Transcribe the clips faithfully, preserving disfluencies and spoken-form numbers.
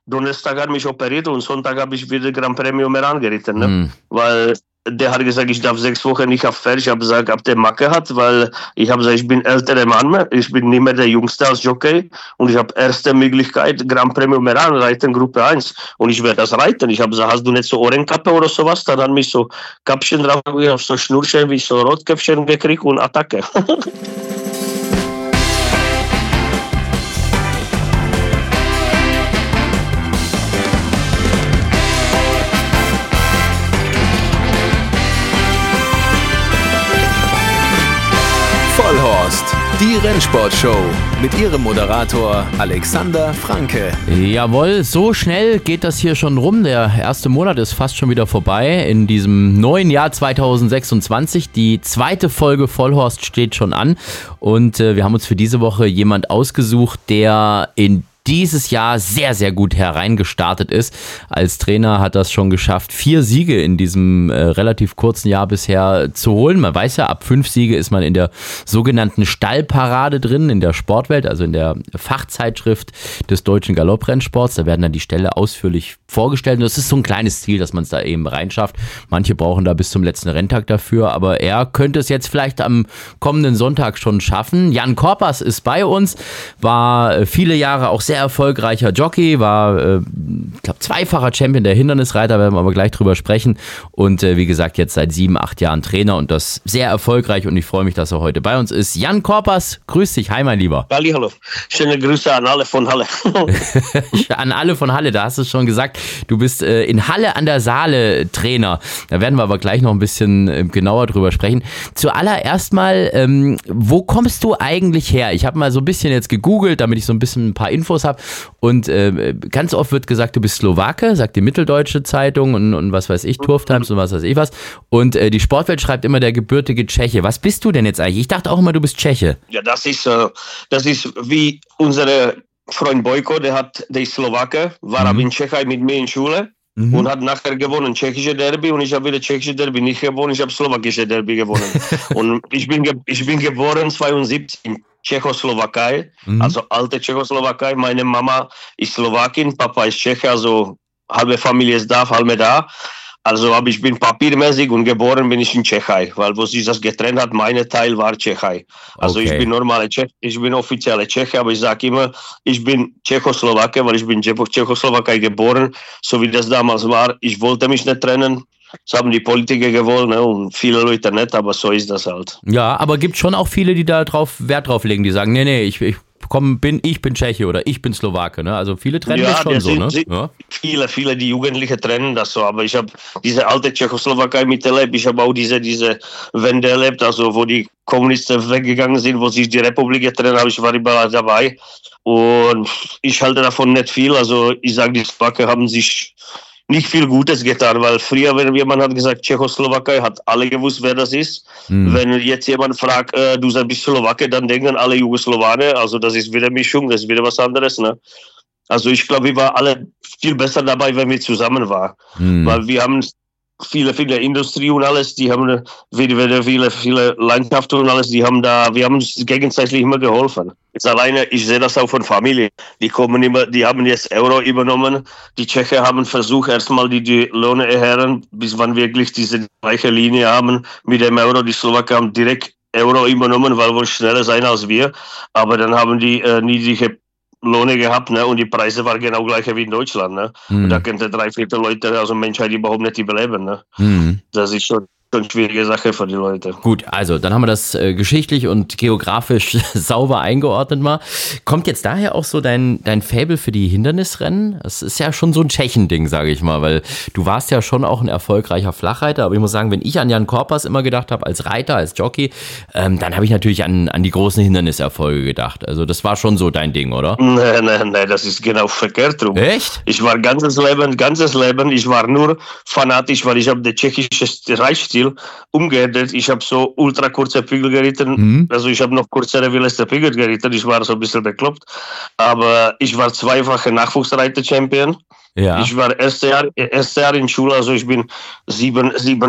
Donnerstag hat mich operiert und Sonntag habe ich wieder Gran Premio Meran geritten, ne? Mm. Weil der hat gesagt, ich darf sechs Wochen nicht auf Pferd. Ich habe gesagt, ob der Macke hat, weil ich habe gesagt, ich bin älterer Mann, ich bin nicht mehr der Jüngste als Jockey und ich habe erste Möglichkeit, Gran Premio Meran reiten, Gruppe eins und ich werde das reiten. Ich habe gesagt, hast du nicht so Ohrenkappe oder sowas? Dann hat mich so Kappchen drauf, auf so Schnurchen, wie ich so Rotkäppchen gekriegt und Attacke. Vollhorst, die Rennsportshow mit ihrem Moderator Alexander Franke. Jawohl, so schnell geht das hier schon rum. Der erste Monat ist fast schon wieder vorbei in diesem neuen Jahr zweitausendsechsundzwanzig. Die zweite Folge Vollhorst steht schon an und äh, wir haben uns für diese Woche jemand ausgesucht, der in dieses Jahr sehr, sehr gut hereingestartet ist. Als Trainer hat das schon geschafft, vier Siege in diesem äh, relativ kurzen Jahr bisher zu holen. Man weiß ja, ab fünf Siege ist man in der sogenannten Stallparade drin, in der Sportwelt, also in der Fachzeitschrift des deutschen Galopprennsports. Da werden dann die Ställe ausführlich vorgestellt. Und das ist so ein kleines Ziel, dass man es da eben reinschafft. Manche brauchen da bis zum letzten Renntag dafür, aber er könnte es jetzt vielleicht am kommenden Sonntag schon schaffen. Jan Korpas ist bei uns, war äh, viele Jahre auch sehr erfolgreicher Jockey, war, äh, ich glaube, zweifacher Champion der Hindernisreiter, werden wir aber gleich drüber sprechen. Und äh, wie gesagt, jetzt seit sieben, acht Jahren Trainer und das sehr erfolgreich und ich freue mich, dass er heute bei uns ist. Jan Korpas, grüß dich, hi mein Lieber. Halli, hallo. Schöne Grüße an alle von Halle. An alle von Halle, da hast du es schon gesagt, du bist äh, in Halle an der Saale Trainer. Da werden wir aber gleich noch ein bisschen äh, genauer drüber sprechen. Zuallererst mal, ähm, wo kommst du eigentlich her? Ich habe mal so ein bisschen jetzt gegoogelt, damit ich so ein bisschen ein paar Infos habe. Und äh, ganz oft wird gesagt, du bist Slowake, sagt die Mitteldeutsche Zeitung und, und was weiß ich, Turf Times und was weiß ich was. Und äh, die Sportwelt schreibt immer der gebürtige Tscheche. Was bist du denn jetzt eigentlich? Ich dachte auch immer, du bist Tscheche. Ja, das ist, äh, das ist wie unser Freund Bojko, der hat, der ist Slowake, war mhm. aber in Tschechei mit mir in Schule. Mhm. Und hat nachher gewonnen tschechische Derby und ich habe wieder tschechische Derby nicht gewonnen, ich habe slowakische Derby gewonnen. Und ich bin, ge- ich bin geboren zweiundsiebzig in Tschechoslowakei, mhm. also alte Tschechoslowakei. Meine Mama ist Slowakin, Papa ist Tscheche, also halbe Familie ist da, halbe da. Also aber ich bin papiermäßig und geboren bin ich in Tschechei, weil wo sich das getrennt hat, mein Teil war Tschechei. Also okay. Ich bin normale Tschech, ich bin offizielle Tscheche, aber ich sage immer, ich bin Tschechoslowake, weil ich bin in Tschechoslowakei geboren, so wie das damals war. Ich wollte mich nicht trennen. Das haben die Politiker gewollt, ne? Und viele Leute nicht, aber so ist das halt. Ja, aber gibt schon auch viele, die da drauf Wert drauf legen, die sagen, nee, nee, ich, ich komm, bin, ich bin Tscheche oder ich bin Slowake, ne? Also viele trennen ja, das schon so, ne? Ja. Viele, viele, die Jugendlichen trennen das so, aber ich habe diese alte Tschechoslowakei miterlebt, ich habe auch diese, diese Wende erlebt, also wo die Kommunisten weggegangen sind, wo sich die Republik getrennt haben, ich war überall dabei und ich halte davon nicht viel, also ich sage, die Slowake haben sich nicht viel Gutes getan, weil früher, wenn jemand hat gesagt, Tschechoslowakei, hat alle gewusst, wer das ist. Mhm. Wenn jetzt jemand fragt, äh, du bist Slowake, dann denken alle Jugoslawaner, also das ist wieder Mischung, das ist wieder was anderes, ne? Also ich glaube, wir waren alle viel besser dabei, wenn wir zusammen waren, mhm. weil wir haben viele, viele Industrie und alles, die haben viele, viele, viele Landschaften und alles, die haben da, wir haben uns gegenseitig immer geholfen. Jetzt alleine, ich sehe das auch von Familie. Die kommen immer, die haben jetzt Euro übernommen. Die Tschechen haben versucht, erstmal die, die Löhne erhöhen, bis wann wirklich diese gleiche Linie haben mit dem Euro. Die Slowaken haben direkt Euro übernommen, weil wir schneller sein als wir. Aber dann haben die äh, niedrige Lohne gehabt, ne? Und die Preise waren genau gleiche wie in Deutschland, ne? Mhm. Und da könnte drei Viertel Leute, also Menschheit überhaupt nicht überleben, ne? Mhm. Das ist schon eine schwierige Sache für die Leute. Gut, also dann haben wir das äh, geschichtlich und geografisch sauber eingeordnet mal. Kommt jetzt daher auch so dein, dein Faible für die Hindernisrennen? Das ist ja schon so ein Tschechen-Ding, sage ich mal, weil du warst ja schon auch ein erfolgreicher Flachreiter, aber ich muss sagen, wenn ich an Jan Korpas immer gedacht habe, als Reiter, als Jockey, ähm, dann habe ich natürlich an, an die großen Hinderniserfolge gedacht. Also das war schon so dein Ding, oder? Nein, nein, nein, das ist genau verkehrt rum. Echt? Ich war ganzes Leben, ganzes Leben, ich war nur fanatisch, weil ich habe den tschechischen Reitstil umgeändert. Ich habe so ultra kurze Pügel geritten. Mhm. Also ich habe noch kürzere wie Lester Pügel geritten. Ich war so ein bisschen bekloppt. Aber ich war zweifacher Nachwuchsreiter-Champion. Ja. Ich war erste Jahr, erste Jahr in Schule, also ich bin sieben, sieben,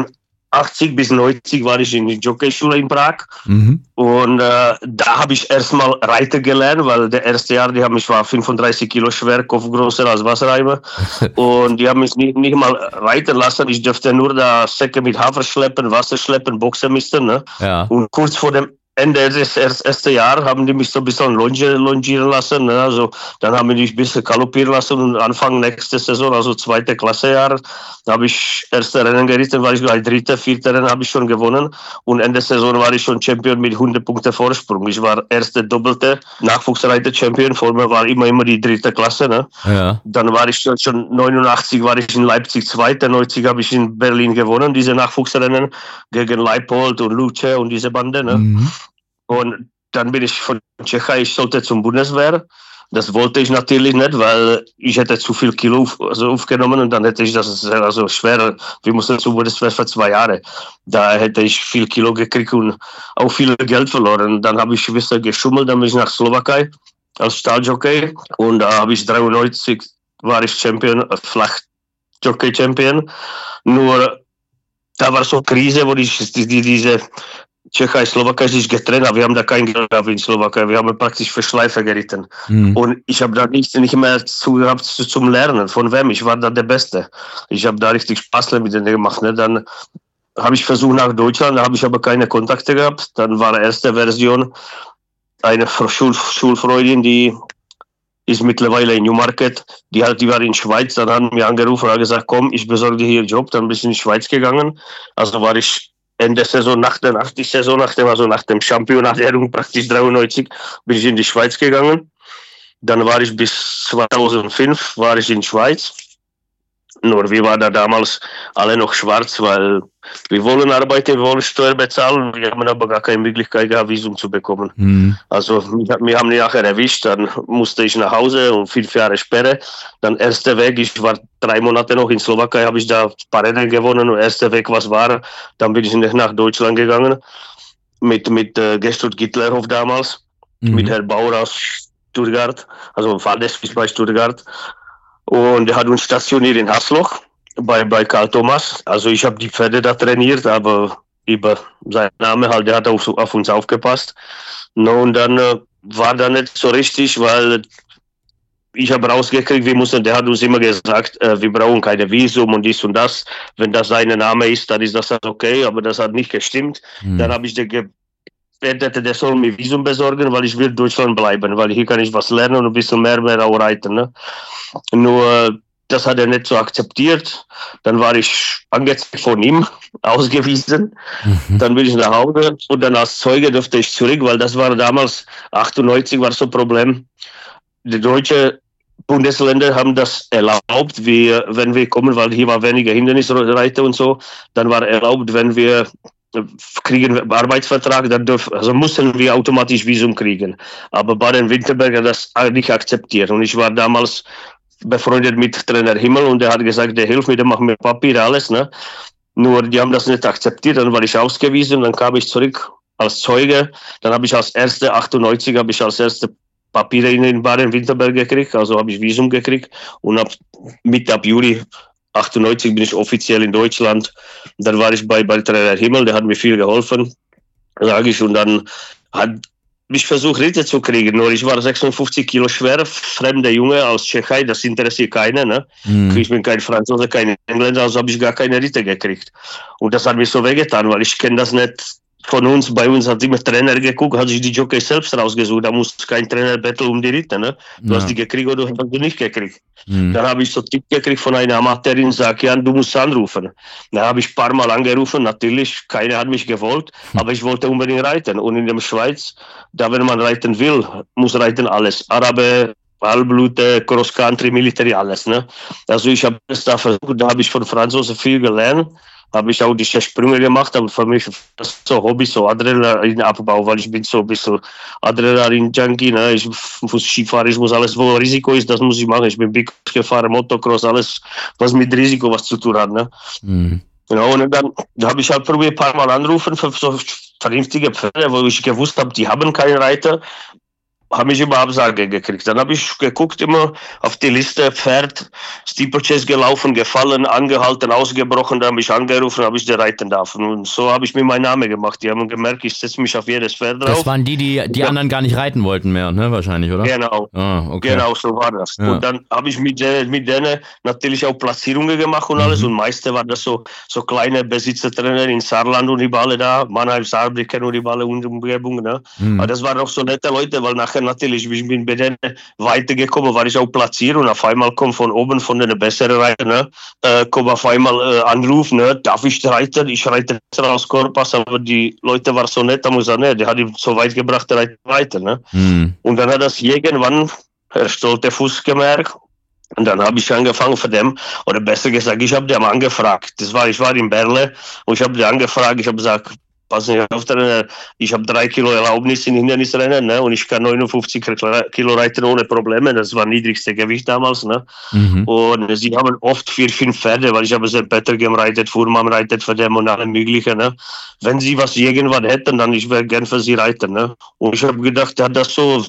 achtzig bis neunzig war ich in der Jockeyschule in Prag. Mhm. Und äh, da habe ich erstmal Reiter gelernt, weil der erste Jahr, die haben mich war fünfunddreißig Kilo schwer, Kopf größer als Wassereimer. Und die haben mich nicht, nicht mal reiten lassen. Ich durfte nur da Säcke mit Hafer schleppen, Wasser schleppen, Boxen misten. Ne? Ja. Und kurz vor dem Ende des ersten Jahres haben die mich so ein bisschen longieren lassen. Ne? Also dann haben die mich ein bisschen galoppieren lassen und Anfang nächste Saison, also zweite Klassejahr, da habe ich erste Rennen geritten, war ich gleich dritte, vierte Rennen habe ich schon gewonnen und Ende der Saison war ich schon Champion mit hundert Punkte Vorsprung. Ich war erste doppelte Nachwuchsreiter-Champion, vor mir war immer immer die dritte Klasse. Ne? Ja. Dann war ich schon, schon neunundachtzig war ich in Leipzig zweite, neunzig habe ich in Berlin gewonnen, diese Nachwuchsrennen gegen Leipold und Luce und diese Bande. Ne? Mhm. Und dann bin ich von Tschechei, ich sollte zum Bundeswehr. Das wollte ich natürlich nicht, weil ich hätte zu viel Kilo auf, also aufgenommen und dann hätte ich das also schwer. Wir mussten zum Bundeswehr für zwei Jahre. Da hätte ich viel Kilo gekriegt und auch viel Geld verloren. Dann habe ich ein bisschen geschummelt, dann bin ich nach Slowakei als Stahljockey und da habe ich dreiundneunzig war ich Champion, Flachjockey-Champion. Nur da war so eine Krise, wo ich die, die, diese Tschechei, Slowakei sich getrennt haben. Wir haben da kein Geld gehabt in Slowakei. Wir haben praktisch für Schleife geritten. Mhm. Und ich habe da nicht, nicht mehr zu gehabt zum Lernen. Von wem? Ich war da der Beste. Ich habe da richtig Spaß mit denen gemacht. Ne? Dann habe ich versucht nach Deutschland, da habe ich aber keine Kontakte gehabt. Dann war die erste Version eine Schul Schulfreundin, die ist mittlerweile in Newmarket. Die, hat, die war in Schweiz. Dann haben wir angerufen und hat gesagt, komm, ich besorge dir hier einen Job. Dann bin ich in die Schweiz gegangen. Also war ich Ende Saison, nach der, nach der Saison, nach dem, also nach dem Championatehrung praktisch dreiundneunzig, bin ich in die Schweiz gegangen. Dann war ich bis zweitausendfünf war ich in Schweiz. Nur wir waren da damals alle noch schwarz, weil wir wollen arbeiten, wir wollen Steuer bezahlen. Wir haben aber gar keine Möglichkeit gehabt, Visum zu bekommen. Mhm. Also wir haben die nachher erwischt, dann musste ich nach Hause und fünf Jahre Sperre. Dann erster Weg, ich war drei Monate noch in Slowakei, habe ich da ein paar Rennen gewonnen und erster Weg, was war, dann bin ich nach Deutschland gegangen mit, mit äh, Gertrud Gittlerhoff damals, mhm. mit Herrn Bauer aus Stuttgart, also Fahrdesk bei Stuttgart. Und er hat uns stationiert in Hasloch bei, bei Karl Thomas. Also ich habe die Pferde da trainiert, aber über seinen Namen halt, der hat auf, auf uns aufgepasst. No, und dann äh, war da nicht so richtig, weil ich habe rausgekriegt, wir mussten, der hat uns immer gesagt, äh, wir brauchen keine Visum und dies und das. Wenn das sein Name ist, dann ist das okay, aber das hat nicht gestimmt. Mhm. Dann habe ich den gebeten, der soll mir Visum besorgen, weil ich will in Deutschland bleiben, weil hier kann ich was lernen und ein bisschen mehr, mehr auch reiten. Ne? Nur das hat er nicht so akzeptiert. Dann war ich angezeigt von ihm, ausgewiesen. Mhm. Dann bin ich nach Hause und dann als Zeuge durfte ich zurück, weil das war damals, achtundneunzig war so ein Problem. Die deutschen Bundesländer haben das erlaubt, wir, wenn wir kommen, weil hier war weniger Hindernisreiter und so, dann war erlaubt, wenn wir kriegen einen Arbeitsvertrag, dann dürfen, also mussten wir automatisch Visum kriegen. Aber Baden-Württemberg hat das nicht akzeptiert. Und ich war damals befreundet mit Trainer Himmel und der hat gesagt, der hilft mir, der macht mir Papiere, alles. Ne? Nur die haben das nicht akzeptiert, dann war ich ausgewiesen, dann kam ich zurück als Zeuge. Dann habe ich als erste, achtundneunzig, habe ich als erste Papiere in Baden-Württemberg gekriegt, also habe ich Visum gekriegt und ab Mitte ab Juli achtundneunzig bin ich offiziell in Deutschland. Dann war ich bei, bei Trainer Himmel, der hat mir viel geholfen, sage ich. Und dann hat ich versucht, Ritte zu kriegen. Nur ich war sechsundfünfzig Kilo schwer, fremder Junge aus Tschechei, das interessiert keiner. Ne? Mhm. Ich bin kein Franzose, kein Engländer, also habe ich gar keine Ritte gekriegt. Und das hat mir so wehgetan, weil ich kenne das nicht. Von uns, bei uns hat immer Trainer geguckt, hat sich die Jockey selbst rausgesucht. Da muss kein Trainer betteln um die Ritte. Ne? Du ja. hast die gekriegt oder hast du nicht gekriegt. Mhm. Dann habe ich so einen Tipp gekriegt von einer Amateurin, sag ja, du musst anrufen. Dann habe ich ein paar Mal angerufen, natürlich, keiner hat mich gewollt, mhm. aber ich wollte unbedingt reiten. Und in der Schweiz, da wenn man reiten will, muss reiten alles. Arabe, Halbblute, Cross-Country, Military, alles. Ne? Also ich habe das da versucht, da habe ich von Franzosen viel gelernt. Habe ich auch die Sprünge gemacht, aber für mich das ist so Hobby, so Adrenalinabbau, weil ich bin so ein bisschen Adrenalin-Junkie, ne? Ich muss Skifahren, ich muss alles, wo Risiko ist, das muss ich machen. Ich bin Big gefahren, Motocross, alles, was mit Risiko was zu tun hat. Ne? Mhm. Genau, und dann da habe ich halt probiert, ein paar Mal anrufen für so vernünftige Pferde, wo ich gewusst habe, die haben keinen Reiter. habe ich immer Absage gekriegt. Dann habe ich geguckt immer auf die Liste, Pferd, Steeplechase gelaufen, gefallen, angehalten, ausgebrochen, da habe ich angerufen, habe ich den reiten darf. Und so habe ich mir meinen Namen gemacht. Die haben gemerkt, ich setze mich auf jedes Pferd drauf. Das waren die, die die ja. anderen gar nicht reiten wollten mehr, ne? Wahrscheinlich, oder? Genau. Ah, okay. Genau, so war das. Ja. Und dann habe ich mit, mit denen natürlich auch Platzierungen gemacht und alles. Mhm. Und meiste waren das so, so kleine Besitzertrainer in Saarland und die alle da, Mannheim, Saarbrücken und die alle und Umgebung. Ne? Mhm. Aber das waren auch so nette Leute, weil nachher natürlich, ich bin bei denen weitergekommen, war ich auch platziert und auf einmal kommt von oben von den besseren Reiter, ne, äh, kommt auf einmal äh, Anruf, ne, darf ich reiten? Ich reite aus Korpas, aber die Leute waren so nett, da muss ich sagen, ne, der hat ihn so weit gebracht, der reitet weiter, ne. Mhm. Und dann hat das irgendwann Herr Stoltefuß gemerkt. Und dann habe ich angefangen für dem, oder besser gesagt, ich habe den angefragt. Das war, ich war in Berle und ich habe den angefragt, ich habe gesagt, pass nicht auf, ich habe drei Kilo Erlaubnis in Hindernisrennen, ne, und ich kann neunundfünfzig Kilo reiten ohne Probleme. Das war niedrigste Gewicht damals, ne. Mhm. Und sie haben oft vier, fünf Pferde, weil ich habe sehr Pettergem reitet, Fuhrmann reitet für dem und alle möglichen, ne. Wenn sie was irgendwann hätten, dann ich wäre gern für sie reiten, ne. Und ich habe gedacht, er hat das so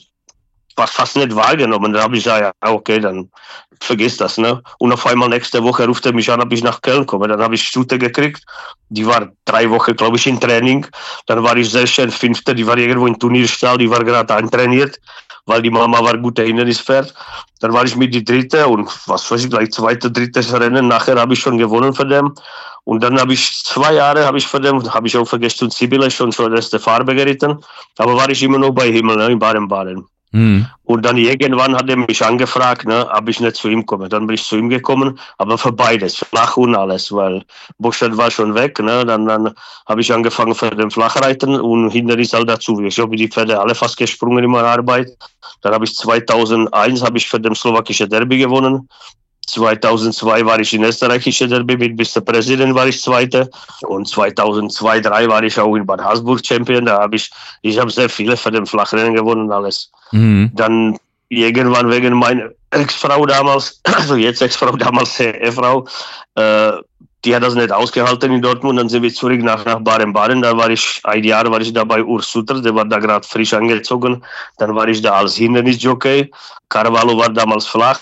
fast nicht wahrgenommen. Da habe ich gesagt, ja, okay, dann vergiss das, ne? Und auf einmal nächste Woche ruft er mich an, ob ich nach Köln komme. Dann habe ich Stute gekriegt. Die war drei Wochen, glaube ich, in Training. Dann war ich sehr schön Fünfte. Die war irgendwo im Turnierstall. Die war gerade eintrainiert, weil die Mama war gute Hindernispferd. Dann war ich mit die Dritte und was weiß ich, gleich zweite, drittes Rennen. Nachher habe ich schon gewonnen für dem. Und dann habe ich zwei Jahre, habe ich für dem, habe ich auch vergessen, Sibylle schon zur erste Farbe geritten. Aber war ich immer noch bei Himmel, ne, in Baden-Baden. Mhm. Und dann irgendwann hat er mich angefragt, ne, ob ich nicht zu ihm komme. Dann bin ich zu ihm gekommen, aber für beides, flach und alles, weil Buchstadt war schon weg. Ne, dann dann habe ich angefangen für den Flachreiten und Hindernis halt dazu. Ich habe die Pferde alle fast gesprungen in meiner Arbeit. Dann habe ich zweitausendeins habe ich für den slowakischen Derby gewonnen. zweitausendzwei war ich in österreichische Derby mit Mister Präsident war ich Zweite und zweitausendzwei, zweitausenddrei war ich auch in Bad Haßburg Champion. Da habe ich, ich habe sehr viele für den Flachrennen gewonnen und alles. Mhm. Dann irgendwann wegen meiner Ex-Frau damals, also jetzt Ex-Frau, damals Ehefrau, äh, die hat das nicht ausgehalten in Dortmund. Dann sind wir zurück nach, nach Baden-Baden. Da war ich, ein Jahr war ich da bei Urs Sutter, der war da gerade frisch angezogen. Dann war ich da als Hindernisjockey. Carvalho war damals flach.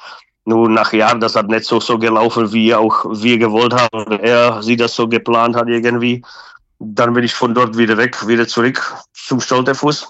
Nur nach Jahren, das hat nicht so, so gelaufen, wie auch wir gewollt haben. Er sie das so geplant hat irgendwie. Dann bin ich von dort wieder weg, wieder zurück zum Stoltefuß.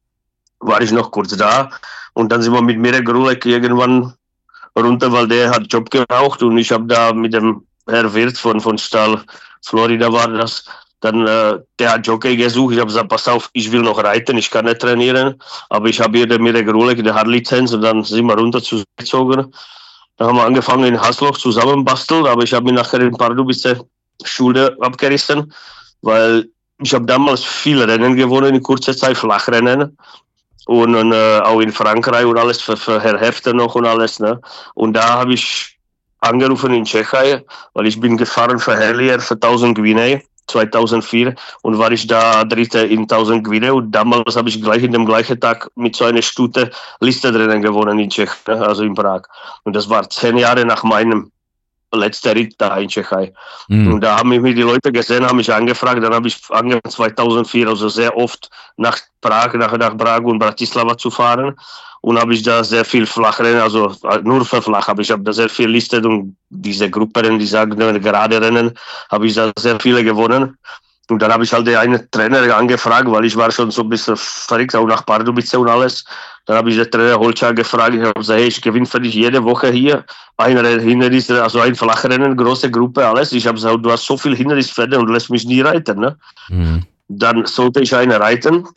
War ich noch kurz da. Und dann sind wir mit Mirek Grulek irgendwann runter, weil der hat Job geraucht. Und ich habe da mit dem Herr Wirth von, von Stall Florida war das. Dann, äh, der hat Jockey gesucht. Ich habe gesagt, pass auf, ich will noch reiten, ich kann nicht trainieren. Aber ich habe hier den Mirek Grulek, der hat Lizenz. Und dann sind wir runtergezogen. Dann haben wir angefangen in Hasloch zusammenbasteln, aber ich habe mir nachher in Pardubice Schule abgerissen, weil ich habe damals viele Rennen gewonnen, in kurzer Zeit Flachrennen und, und äh, auch in Frankreich und alles für, für Herr Hefter noch und alles. Ne? Und da habe ich angerufen in Tschechei, weil ich bin gefahren für Hellier für tausend Gewinne. zweitausendvier und war ich da Dritter in tausend Gewinne und damals habe ich gleich in dem gleichen Tag mit so einer Stute Listenrennen gewonnen in Tschechien, also in Prag. Und das war zehn Jahre nach meinem letzten Ritt da in Tschechei. Mhm. Und da haben mich die Leute gesehen, haben mich angefragt, dann habe ich angefangen zweitausendvier, also sehr oft nach Prag, nach, nach Prag und Bratislava zu fahren. Und habe ich da sehr viel Flachrennen, also nur für Flach, aber ich habe da sehr viel listet und diese Gruppen, die sagen, gerade Rennen, habe ich da sehr viele gewonnen. Und dann habe ich halt einen Trainer angefragt, weil ich war schon so ein bisschen verrückt, auch nach Pardubice und alles. Dann habe ich den Trainer Holčák gefragt, ich habe gesagt, hey, ich gewinne für dich jede Woche hier ein Hindernis, also ein Flachrennen, große Gruppe, alles. Ich habe gesagt, du hast so viel Hindernispferde und lässt mich nie reiten. Ne? Mhm. Dann sollte ich eine reiten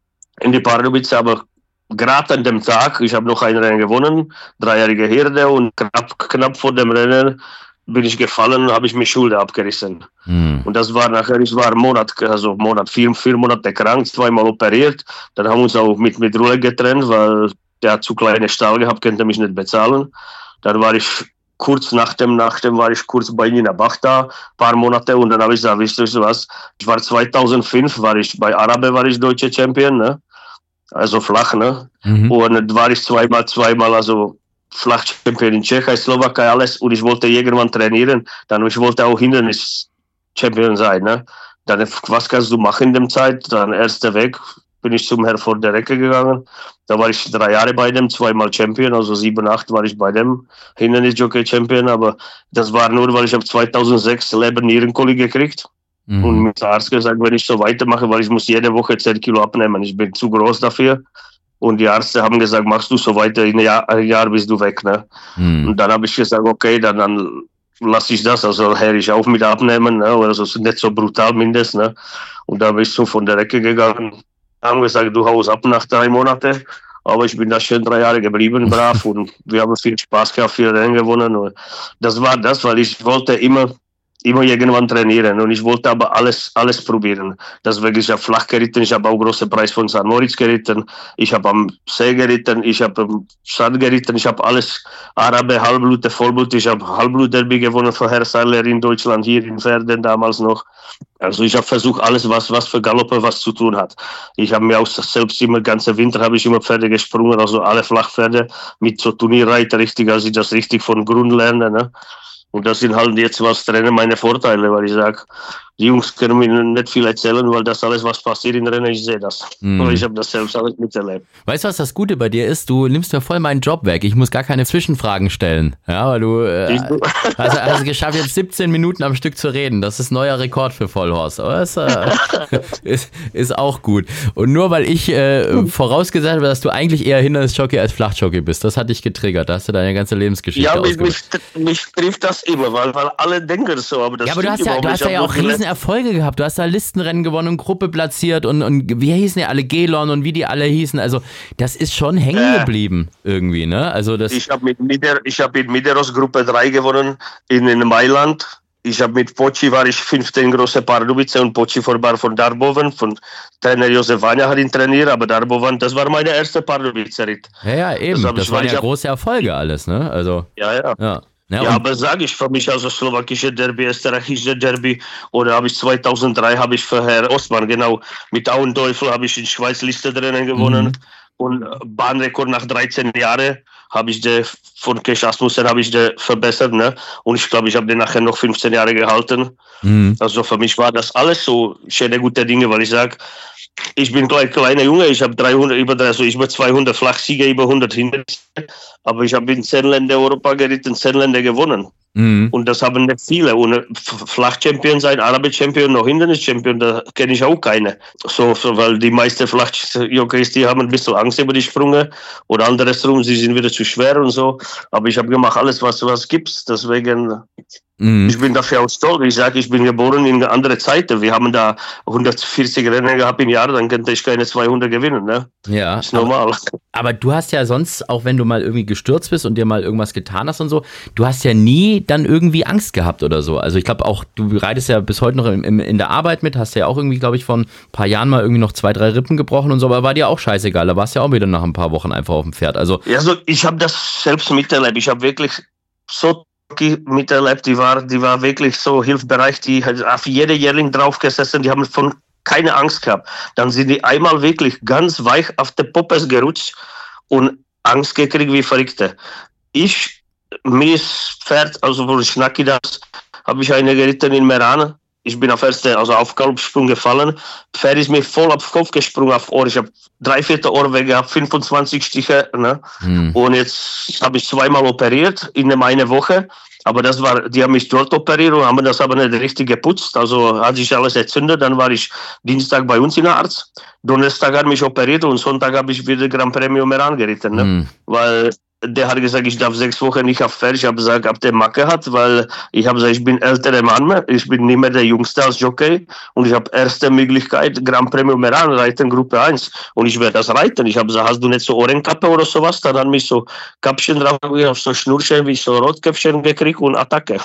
in die Pardubice, aber gerade an dem Tag, ich habe noch ein Rennen gewonnen, dreijährige Herde und knapp, knapp vor dem Rennen bin ich gefallen und habe ich mir Schulter abgerissen. Mhm. Und das war nachher, ich war Monat, also Monat, vier, vier Monate krank, zweimal operiert. Dann haben wir uns auch mit, mit Ruhe getrennt, weil der hat zu kleine Stall gehabt, konnte mich nicht bezahlen. Dann war ich kurz nach dem, nach dem war ich kurz bei Nina Bach da, ein paar Monate und dann habe ich gesagt, wisst ihr was, ich war zweitausendfünf, war ich bei Arabe, war ich deutscher Champion, ne? Also flach, ne? Mhm. Und war ich zweimal, zweimal, also Flach-Champion in Tschechei, Slowakei, alles. Und ich wollte irgendwann trainieren. Dann ich wollte auch Hindernis-Champion sein, ne? Dann, was kannst du machen in der Zeit? Dann erster Weg, bin ich zum Herr von der Recke gegangen. Da war ich drei Jahre bei dem, zweimal Champion, also sieben, acht war ich bei dem Hindernisjockey-Champion, aber das war nur, weil ich habe zweitausendsechs Leber-Nierenkolie gekriegt. Mhm. Und mir hat der Arzt gesagt, wenn ich so weitermache, weil ich muss jede Woche zehn Kilo abnehmen, ich bin zu groß dafür. Und die Ärzte haben gesagt, machst du so weiter, in einem Jahr, ein Jahr bist du weg. Ne? Mhm. Und dann habe ich gesagt, okay, dann, dann lasse ich das, also höre ich auf mit Abnehmen, ne? Also nicht so brutal mindestens. Ne? Und da bin ich so von der Ecke gegangen, haben gesagt, du haust ab nach drei Monaten. Aber ich bin da schön drei Jahre geblieben, brav, und wir haben viel Spaß gehabt, viel Rennen gewonnen. Und das war das, weil ich wollte immer immer irgendwann trainieren, und ich wollte aber alles alles probieren. Deswegen, ich habe flach geritten, ich habe auch großen Preis von Sankt Moritz geritten, ich habe am See geritten, ich habe am Sand geritten, ich habe alles, Arabe, Halbblut, Vollblut, ich habe Halbblut-Derby gewonnen für Herr Seiler in Deutschland, hier in Verden damals noch. Also ich habe versucht, alles, was was für Galoppe was zu tun hat. Ich habe mir auch selbst immer, ganze Winter habe ich immer Pferde gesprungen, also alle Flachpferde mit so Turnierreiter, richtig, als ich das richtig von Grund lerne, ne? Und das sind halt jetzt was Trainer meine Vorteile, weil ich sage, die Jungs können mir nicht viel erzählen, weil das alles, was passiert in Rennen, ich sehe das. Mm. Und ich habe das selbst alles miterlebt. Weißt du, was das Gute bei dir ist? Du nimmst mir voll meinen Job weg. Ich muss gar keine Zwischenfragen stellen. Ja, weil du äh, hast, hast geschafft, jetzt siebzehn Minuten am Stück zu reden. Das ist neuer Rekord für Vollhorst. Aber das äh, ist, ist auch gut. Und nur weil ich äh, vorausgesagt habe, dass du eigentlich eher Hindernisjockey als Flachjockey bist, das hat dich getriggert. Da hast du deine ganze Lebensgeschichte ja, mich, ausgemacht. mich, mich trifft das immer, weil, weil alle denken so. Aber, das ja, aber du hast ja, du hast ja auch riesen Erfolge gehabt. Du hast da Listenrennen gewonnen und Gruppe platziert und, und wie hießen die alle, Gelon und wie die alle hießen. Also das ist schon hängen geblieben äh, irgendwie, ne? Also das ich habe mit, Mider, ich hab mit Mideros Gruppe drei gewonnen in, in Mailand. Ich habe mit Pochi war ich fünfte in Große Pardubice und Pochi vorbei von Darboven, von Trainer Josef Vanya hat ihn trainiert, aber Darboven, das war meine erste Pardubice-Ritt. Ja, ja, eben. Das, das waren ja große Erfolge alles, ne? Also, ja, ja. ja. Ja, ja, aber sage ich für mich, also slowakische Derby, österreichische Derby, oder habe ich zweitausenddrei habe ich für Herr Ostmann, genau, mit Auenteufel habe ich in Schweiz Listenrennen gewonnen, mhm. und Bahnrekord nach dreizehn Jahren habe ich den von Kesh Asmussen habe ich den verbessert, ne? Und ich glaube, ich habe den nachher noch fünfzehn Jahre gehalten. Mhm. Also für mich war das alles so schöne gute Dinge, weil ich sage, ich bin ein kleiner Junge, ich habe dreihundert, über, also ich habe zweihundert Flachsiege, über hundert Hindernisse, aber ich habe in zehn Länder Europa geritten, zehn Länder gewonnen. Mhm. Und das haben nicht viele. Und Flachchampion sein, Arabe-Champion, noch Hindernis-Champion, da kenne ich auch keine. So, weil die meisten Flachjockeys, die haben ein bisschen Angst über die Sprünge oder andersrum, sie sind wieder zu schwer und so. Aber ich habe gemacht alles, was was gibt's. Deswegen, mhm. ich bin dafür auch stolz. Ich sage, ich bin geboren in eine andere Zeit. Wir haben da hundertvierzig Rennen gehabt im Jahr, dann könnte ich keine zweihundert gewinnen. Ne? Ja. Ist normal. Aber, aber du hast ja sonst, auch wenn du mal irgendwie gestürzt bist und dir mal irgendwas getan hast und so, du hast ja nie dann irgendwie Angst gehabt oder so. Also ich glaube auch, du reitest ja bis heute noch in, in, in der Arbeit mit, hast ja auch irgendwie, glaube ich, vor ein paar Jahren mal irgendwie noch zwei, drei Rippen gebrochen und so, aber war dir auch scheißegal. Da warst du ja auch wieder nach ein paar Wochen einfach auf dem Pferd. Also, ja, also ich habe das selbst miterlebt. Ich habe wirklich so miterlebt, die war, die war wirklich so hilfsbereit, die hat auf jede Jährling drauf gesessen, die haben von keine Angst gehabt. Dann sind die einmal wirklich ganz weich auf der Poppes gerutscht und Angst gekriegt wie Verrückte. Ich Mir ist Pferd, also wo Schnacki das, habe ich eine geritten in Meran. Ich bin auf erste, also auf Galopsprung gefallen. Pferd ist mir voll auf den Kopf gesprungen, auf Ohr. Ich habe drei vierte Ohr weg gehabt, fünfundzwanzig Stiche. Ne? Hm. Und jetzt habe ich zweimal operiert in einer Woche. Aber das war, die haben mich dort operiert und haben das aber nicht richtig geputzt. Also hat sich alles entzündet. Dann war ich Dienstag bei uns in der Arzt. Donnerstag hat mich operiert und Sonntag habe ich wieder Grand Premio Meran geritten. Ne? Hm. Weil der hat gesagt, ich darf sechs Wochen nicht auf Pferd. Ich habe gesagt, ob der Macke hat, weil ich habe gesagt, ich bin älterer Mann, ich bin nicht mehr der Jüngste als Jockey und ich habe erste Möglichkeit, Grand Premio Meran reiten, Gruppe eins. Und ich werde das reiten. Ich habe gesagt, hast du nicht so Ohrenkappe oder sowas? Dann hat mich so Kappchen drauf, so Schnurchen wie so Rotkäppchen gekriegt und Attacke.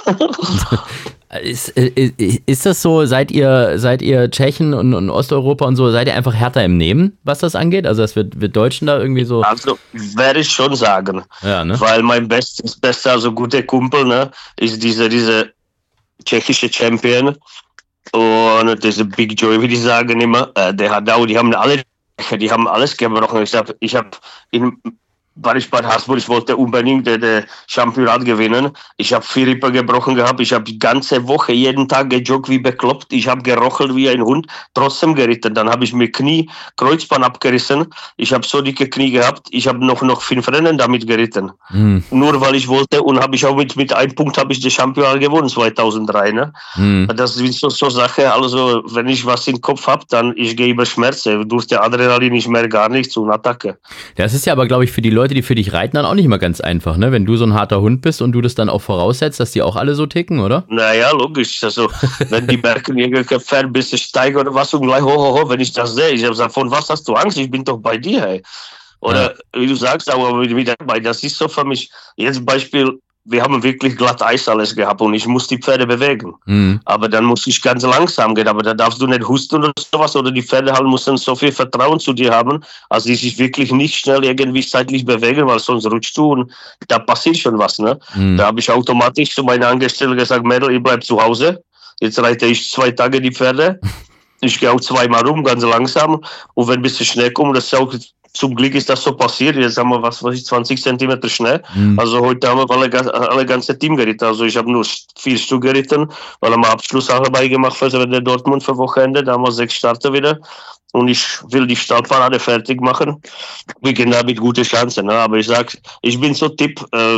Ist, ist, ist das so, seid ihr, seid ihr Tschechen und, und Osteuropa und so, seid ihr einfach härter im Nehmen, was das angeht? Also das wird, wird Deutschen da irgendwie so... Also werde ich schon sagen, ja, ne? Weil mein bestes, bester, also guter Kumpel, ne, ist dieser diese tschechische Champion und diese Big Joy, wie die sagen immer, äh, der hat auch, die haben alle, die haben alles gebrochen. Ich habe ich hab in war ich bei Harzburg, ich wollte unbedingt den, den Championat gewinnen. Ich habe vier Rippen gebrochen gehabt, ich habe die ganze Woche jeden Tag gejoggt wie bekloppt, ich habe gerochelt wie ein Hund, trotzdem geritten. Dann habe ich mir Knie, Kreuzband abgerissen, ich habe so dicke Knie gehabt, ich habe noch, noch fünf Rennen damit geritten. Mhm. Nur weil ich wollte und habe ich auch mit, mit einem Punkt habe ich den Championat gewonnen, zweitausenddrei. Ne? Mhm. Das ist so, so Sache, also wenn ich was im Kopf habe, dann ich gehe über Schmerzen, durch die Adrenalin nicht mehr gar nichts und Attacke. Das ist ja aber, glaube ich, für die Leute, die für dich reiten, dann auch nicht mal ganz einfach, ne? Wenn du so ein harter Hund bist und du das dann auch voraussetzt, dass die auch alle so ticken, oder? Naja, logisch. Also, wenn die merken, irgendein Pferd ein bisschen steigt oder was und gleich, ho, ho, ho, wenn ich das sehe, ich habe gesagt, von was hast du Angst? Ich bin doch bei dir, hey. Oder, ja. Wie du sagst, aber mit dabei, das ist so für mich, jetzt Beispiel, wir haben wirklich glatt Eis alles gehabt und ich muss die Pferde bewegen. Mhm. Aber dann muss ich ganz langsam gehen, aber da darfst du nicht husten oder sowas, oder die Pferde halt müssen so viel Vertrauen zu dir haben, als die sich wirklich nicht schnell irgendwie zeitlich bewegen, weil sonst rutschst du und da passiert schon was. Ne? Mhm. Da habe ich automatisch zu meiner Angestellten gesagt, Mädel, ich bleib zu Hause, jetzt reite ich zwei Tage die Pferde, ich gehe auch zweimal rum, ganz langsam, und wenn ein bisschen Schnee kommt, das ist auch zum Glück ist das so passiert. Jetzt haben wir, was weiß ich, zwanzig Zentimeter Schnee. Mhm. Also heute haben wir alle, alle ganze Team geritten. Also ich habe nur vier Stück geritten, weil wir Abschlussarbeit gemacht für der Dortmund für Wochenende. Da haben wir sechs Starter wieder. Und ich will die Stallparade fertig machen. Wir gehen da mit guten Chancen. Ne? Aber ich sag, ich bin so Tipp, äh,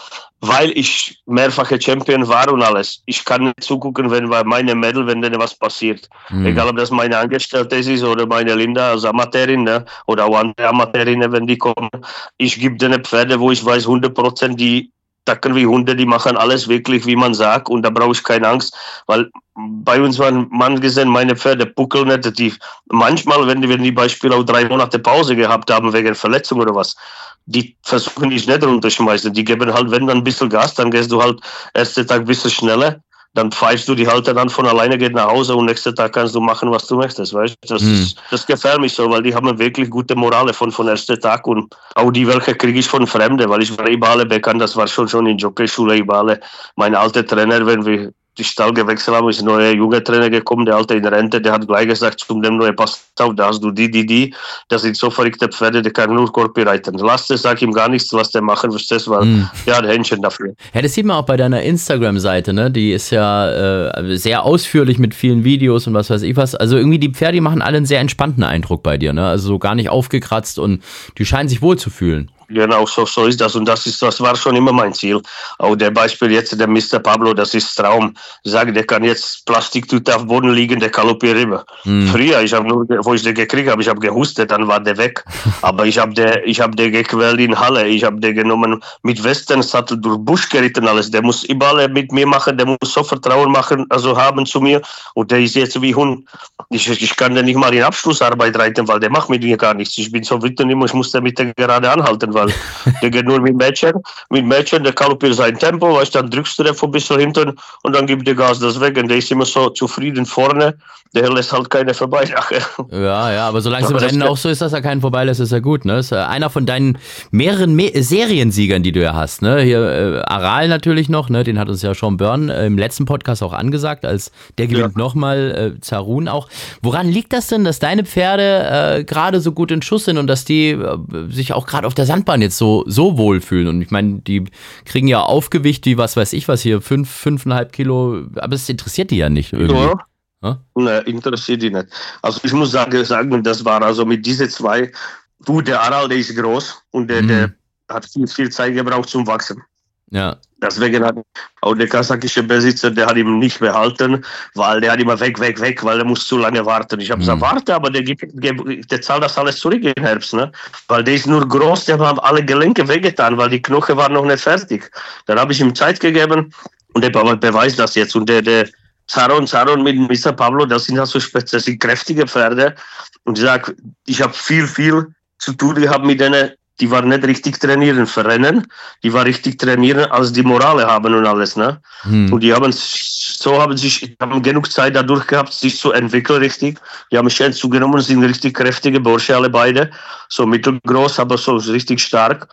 weil ich mehrfache Champion war und alles. Ich kann nicht zugucken, wenn bei meinem Mädel, wenn denen was passiert. Mhm. Egal, ob das meine Angestellte ist oder meine Linda als Amateurin, ne? Oder auch andere Amateurinnen, wenn die kommen. Ich gebe denen Pferde, wo ich weiß, hundert Prozent die tacken wie Hunde, die machen alles wirklich, wie man sagt. Und da brauche ich keine Angst, weil bei uns war ein Mann gesehen, meine Pferde puckeln nicht. Die, manchmal, wenn die, wenn die Beispiel auch drei Monate Pause gehabt haben, wegen Verletzung oder was, die versuchen dich nicht runterschmeißen. Die geben halt, wenn dann ein bisschen Gas, dann gehst du halt ersten Tag ein bisschen schneller, dann pfeifst du die Halter dann von alleine, geht nach Hause und nächsten Tag kannst du machen, was du möchtest, weißt du? Das, hm. ist, das gefällt mich so, weil die haben wirklich gute Morale von, von ersten Tag und auch die, welche kriege ich von Fremden, weil ich war überall bekannt, das war schon schon in Jockeyschule überall. Mein alter Trainer, wenn wir die Stall gewechselt haben, ist ein neuer junger Trainer gekommen, der alte in Rente, der hat gleich gesagt zu dem neuen, pass auf, da hast du die, die, die, das sind so verrückte Pferde, die kann nur Korpi reiten. Lass das, sag ihm gar nichts, was der machen, verstehst du, weil mm. der hat Händchen dafür. Ja, das sieht man auch bei deiner Instagram-Seite, ne, die ist ja äh, sehr ausführlich mit vielen Videos und was weiß ich was, also irgendwie die Pferde, die machen alle einen sehr entspannten Eindruck bei dir, ne, also so gar nicht aufgekratzt und die scheinen sich wohl zu fühlen. Genau, so, so ist das und das ist, das war schon immer mein Ziel. Auch der Beispiel jetzt, der Mister Pablo, das ist Traum. Ich sage, der kann jetzt Plastiktüte auf dem Boden liegen, der galoppiert rüber. Mm. Früher, ich habe nur, wo ich den gekriegt habe, ich habe gehustet, dann war der weg. Aber ich habe den, ich habe den gequält in Halle, ich habe den genommen mit Westernsattel durch Busch geritten, alles. Der muss überall mit mir machen, der muss so Vertrauen machen, also haben zu mir. Und der ist jetzt wie Hund. Ich, ich kann den nicht mal in Abschlussarbeit reiten, weil der macht mit mir gar nichts. Ich bin so wütend, ich muss den mit der gerade anhalten. Weil der geht nur mit Mädchen, mit Mädchen, der galoppiert sein Tempo, weißt, dann drückst du den von ein bisschen hinten und dann gibt der Gas das weg und der ist immer so zufrieden vorne, der lässt halt keine vorbei nachher. Ja, ja, aber solange es im Rennen auch so ist, dass er keinen vorbeilässt, ist ja gut, ne? Ist einer von deinen mehreren Me- Seriensiegern, die du ja hast, ne? Hier äh, Aral natürlich noch, ne? Den hat uns ja Sean Byrne äh, im letzten Podcast auch angesagt, als der gewinnt ja. nochmal, äh, Zarun auch. Woran liegt das denn, dass deine Pferde äh, gerade so gut in Schuss sind und dass die äh, sich auch gerade auf der Sandbahn jetzt so, so wohlfühlen? Und ich meine, die kriegen ja Aufgewicht wie was weiß ich was hier, fünf, fünfeinhalb Kilo, aber es interessiert die ja nicht irgendwie. Ja. Ja? Ne, interessiert die nicht. Also ich muss sagen, sagen das war also mit diesen zwei, du, der Aral, der ist groß und der, mhm. der hat viel, viel Zeit gebraucht zum Wachsen. Ja. Deswegen hat auch der kasachische Besitzer, der hat ihn nicht behalten, weil der hat immer weg, weg, weg, weil er muss zu lange warten. Ich habe mhm. gesagt, warte, aber der, gibt, der zahlt das alles zurück im Herbst, ne? Weil der ist nur groß, der haben alle Gelenke weggetan, weil die Knochen waren noch nicht fertig. Dann habe ich ihm Zeit gegeben und der beweist das jetzt. Und der, der Zaron, Zaron mit Mister Pablo, das sind also speziell, das sind kräftige Pferde. Und ich sage, ich habe viel, viel zu tun gehabt mit denen. Die waren nicht richtig trainieren für Rennen, die waren richtig trainieren, als die Morale haben und alles, ne? Hm. Und die haben so haben sich haben genug Zeit dadurch gehabt, sich zu entwickeln richtig. Die haben schön zugenommen, sind richtig kräftige Bursche alle beide, so mittelgroß, aber so richtig stark.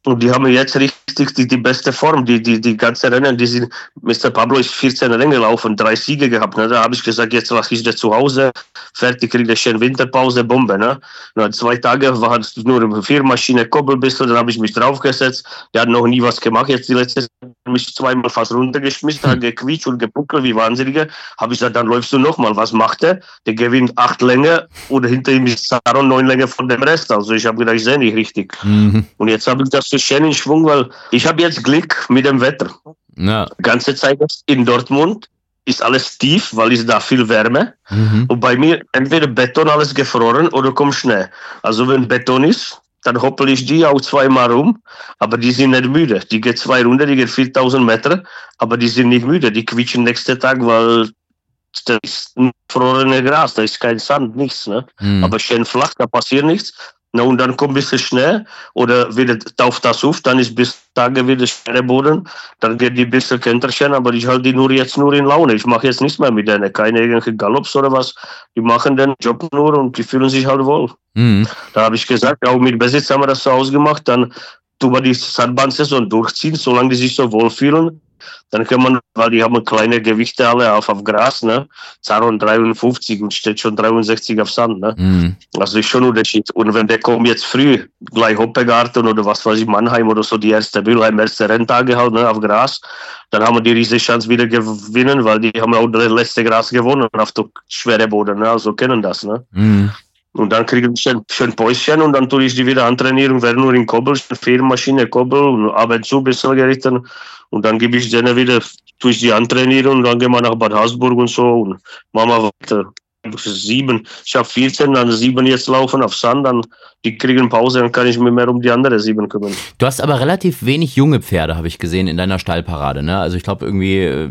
Und die haben jetzt richtig die, die beste Form, die, die, die ganze Rennen, die sind, Mister Pablo ist vierzehn Rennen gelaufen, drei Siege gehabt, ne? Da habe ich gesagt, jetzt mache ich das zu Hause, fertig, kriege ich schön Winterpause, Bombe, ne? Na, zwei Tage war es nur vier Maschine, Koppel bisschen, dann habe ich mich draufgesetzt, der hat noch nie was gemacht, jetzt die letzte mich zweimal fast runtergeschmissen, hat gequietscht und gepuckelt, wie Wahnsinnige, habe ich gesagt, dann läufst du nochmal, was macht der? Der gewinnt acht Länge oder hinter ihm ist Saron neun Länge von dem Rest, also ich habe gedacht, ich sehe nicht richtig. Mhm. Und jetzt habe ich das so schön in Schwung, weil ich habe jetzt Glück mit dem Wetter. Ja. Die ganze Zeit in Dortmund ist alles tief, weil es da viel Wärme. Mhm. Und bei mir entweder Beton alles gefroren oder kommt Schnee. Also wenn Beton ist, dann hoppel ich die auch zweimal rum, aber die sind nicht müde. Die geht zwei Runden, die geht viertausend Meter, aber die sind nicht müde. Die quietschen nächsten Tag, weil das ist ein gefrorenes Gras, da ist kein Sand, nichts. Ne? Mhm. Aber schön flach, da passiert nichts. Na, und dann kommt ein bisschen Schnee oder wieder tauft das auf, dann ist bis Tage wieder schwerer Boden, dann geht die ein bisschen Kenterchen, aber ich halte die nur jetzt nur in Laune. Ich mache jetzt nichts mehr mit denen, keine irgendwelche Galopps oder was. Die machen den Job nur und die fühlen sich halt wohl. Mhm. Da habe ich gesagt, auch mit Besitz haben wir das so ausgemacht, dann tun wir die Sandbahnsaison durchziehen, solange die sich so wohlfühlen. Dann kann man, weil die haben kleine Gewichte alle auf, auf Gras, ne? Zaron dreiundfünfzig und steht schon dreiundsechzig auf Sand, ne? Mm. Also ist schon ein Unterschied. Und wenn der kommt jetzt früh, gleich Hoppegarten oder was weiß ich, Mannheim oder so, die erste Mülheim, erste Renntage halt, ne, auf Gras, dann haben wir die riesige Chance wieder gewinnen, weil die haben auch das letzte Gras gewonnen auf der schweren Boden, ne? Also kennen das, ne? Mm. Und dann kriegen sie ein schön Päuschen und dann tue ich die wieder antrainieren, werde nur in Kobbel, Federmaschine, Kobbel und ab und zu ein bisschen gerichten. Und dann gebe ich denen wieder, tue ich die antrainieren und dann gehen wir nach Bad Hausburg und so und machen wir weiter. Sieben, ich habe vierzehn, dann sieben jetzt laufen auf Sand, dann die kriegen Pause, dann kann ich mich mehr um die anderen sieben kümmern. Du hast aber relativ wenig junge Pferde, habe ich gesehen, in deiner Stallparade, ne? Also ich glaube irgendwie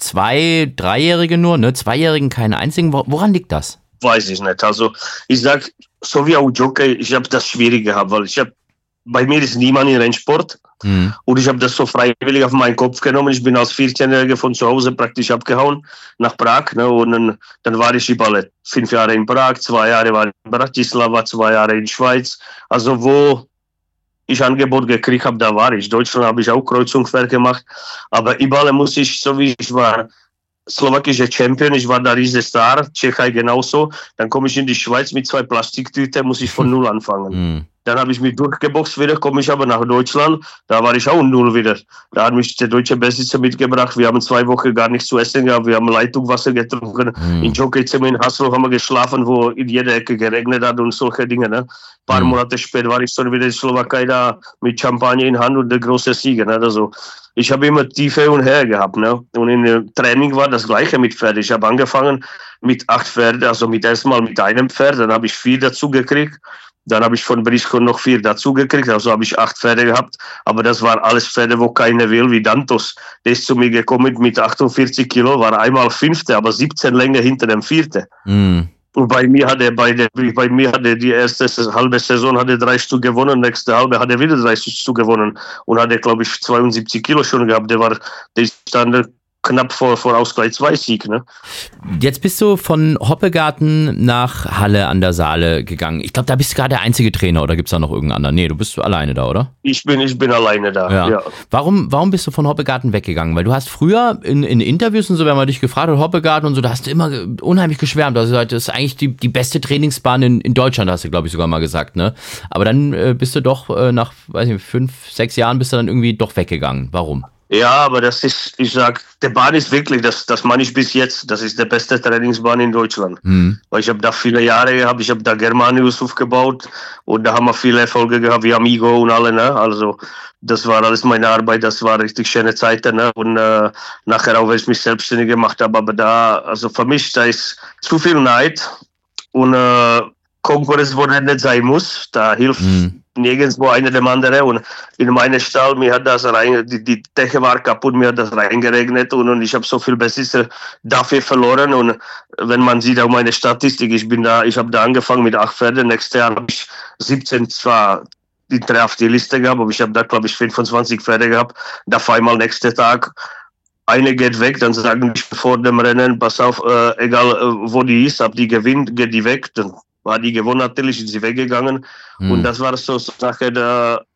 zwei, dreijährige nur, ne? Zweijährigen keinen einzigen. Woran liegt das? Weiß ich nicht. Also ich sag, so wie auch Jockey, ich habe das schwierig gehabt, weil ich habe, bei mir ist niemand in Rennsport mhm. und ich habe das so freiwillig auf meinen Kopf genommen. Ich bin als vierzehnjähriger von zu Hause praktisch abgehauen nach Prag, ne, und dann, dann war ich überall fünf Jahre in Prag, zwei Jahre war in Bratislava, zwei Jahre in Schweiz. Also wo ich Angebot gekriegt habe, da war ich. Deutschland habe ich auch Kreuzungswerk gemacht, aber überall muss ich, so wie ich war, slowakischer Champion, ich war da riesiger Star, Tschechei genauso. Dann komme ich in die Schweiz mit zwei Plastiktüten, muss ich von Null anfangen. Mm. Dann habe ich mich durchgeboxt wieder, komme ich aber nach Deutschland, da war ich auch Null wieder. Da hat mich der deutsche Besitzer mitgebracht, wir haben zwei Wochen gar nichts zu essen gehabt, wir haben Leitungswasser getrunken, mm. in Jockeyzimmer in Haslo haben wir geschlafen, wo in jeder Ecke geregnet hat und solche Dinge. Ne? Ein paar mm. Monate später war ich schon wieder in Slowakei da mit Champagner in Hand und der große Sieger. Ne? Also, ich habe immer Tiefe und Her gehabt. Ne? Und im Training war das Gleiche mit Pferden. Ich habe angefangen mit acht Pferden, also mit erstmal mit einem Pferd, dann habe ich vier dazu gekriegt. Dann habe ich von Briscoe noch vier dazu gekriegt, also habe ich acht Pferde gehabt. Aber das waren alles Pferde, wo keiner will, wie Dantos. Der ist zu mir gekommen mit achtundvierzig Kilo, war einmal Fünfte, aber siebzehn Länge hinter dem Vierte. Mm. Und bei mir hat er bei, der, bei mir hat er die erste halbe Saison hat er drei Stück gewonnen, nächste halbe hat er wieder drei Stück gewonnen und hat er, glaube ich, zweiundsiebzig Kilo schon gehabt. Der war, der ist dann knapp vor, vor Ausgleich zwei Sieg, ne? Jetzt bist du von Hoppegarten nach Halle an der Saale gegangen. Ich glaube, da bist du gerade der einzige Trainer, oder gibt es da noch irgendeinen anderen? Nee, du bist alleine da, oder? Ich bin, ich bin alleine da, ja. ja. Warum, warum bist du von Hoppegarten weggegangen? Weil du hast früher in, in Interviews und so, wenn man dich gefragt hat, Hoppegarten und so, da hast du immer unheimlich geschwärmt. Also das ist eigentlich die, die beste Trainingsbahn in, in Deutschland, hast du, glaube ich, sogar mal gesagt, ne? Aber dann äh, bist du doch äh, nach, weiß nicht, fünf, sechs Jahren bist du dann irgendwie doch weggegangen. Warum? Ja, aber das ist, ich sag, der Bahn ist wirklich, das, das meine ich bis jetzt, das ist der beste Trainingsbahn in Deutschland. Mhm. Weil ich habe da viele Jahre gehabt, ich habe da Germanius aufgebaut und da haben wir viele Erfolge gehabt, wie Amigo und alle, ne? Also das war alles meine Arbeit, das war richtig schöne Zeiten, ne? Und äh, nachher auch, wenn ich mich selbstständig gemacht habe, aber da, also für mich, da ist zu viel Neid und äh, Konkurrenz, wo nicht sein muss, da hilft mhm. nirgendwo einer dem anderen. Und in meinem Stall, mir hat das rein, die, die Decke war kaputt, mir hat das reingeregnet und, und ich habe so viel Besitzer dafür verloren. Und wenn man sieht auch meine Statistik, ich bin da, ich habe da angefangen mit acht Pferden, nächstes Jahr habe ich siebzehn zwar die drei auf die Liste gehabt, aber ich habe da, glaube ich, fünfundzwanzig Pferde gehabt. Da einmal nächsten Tag. Eine geht weg, dann sagen die vor dem Rennen, pass auf, äh, egal äh, wo die ist, ob die gewinnt, geht die weg, dann war die gewonnen natürlich, ist sie weggegangen. Mhm. Und das war so, so Sache, da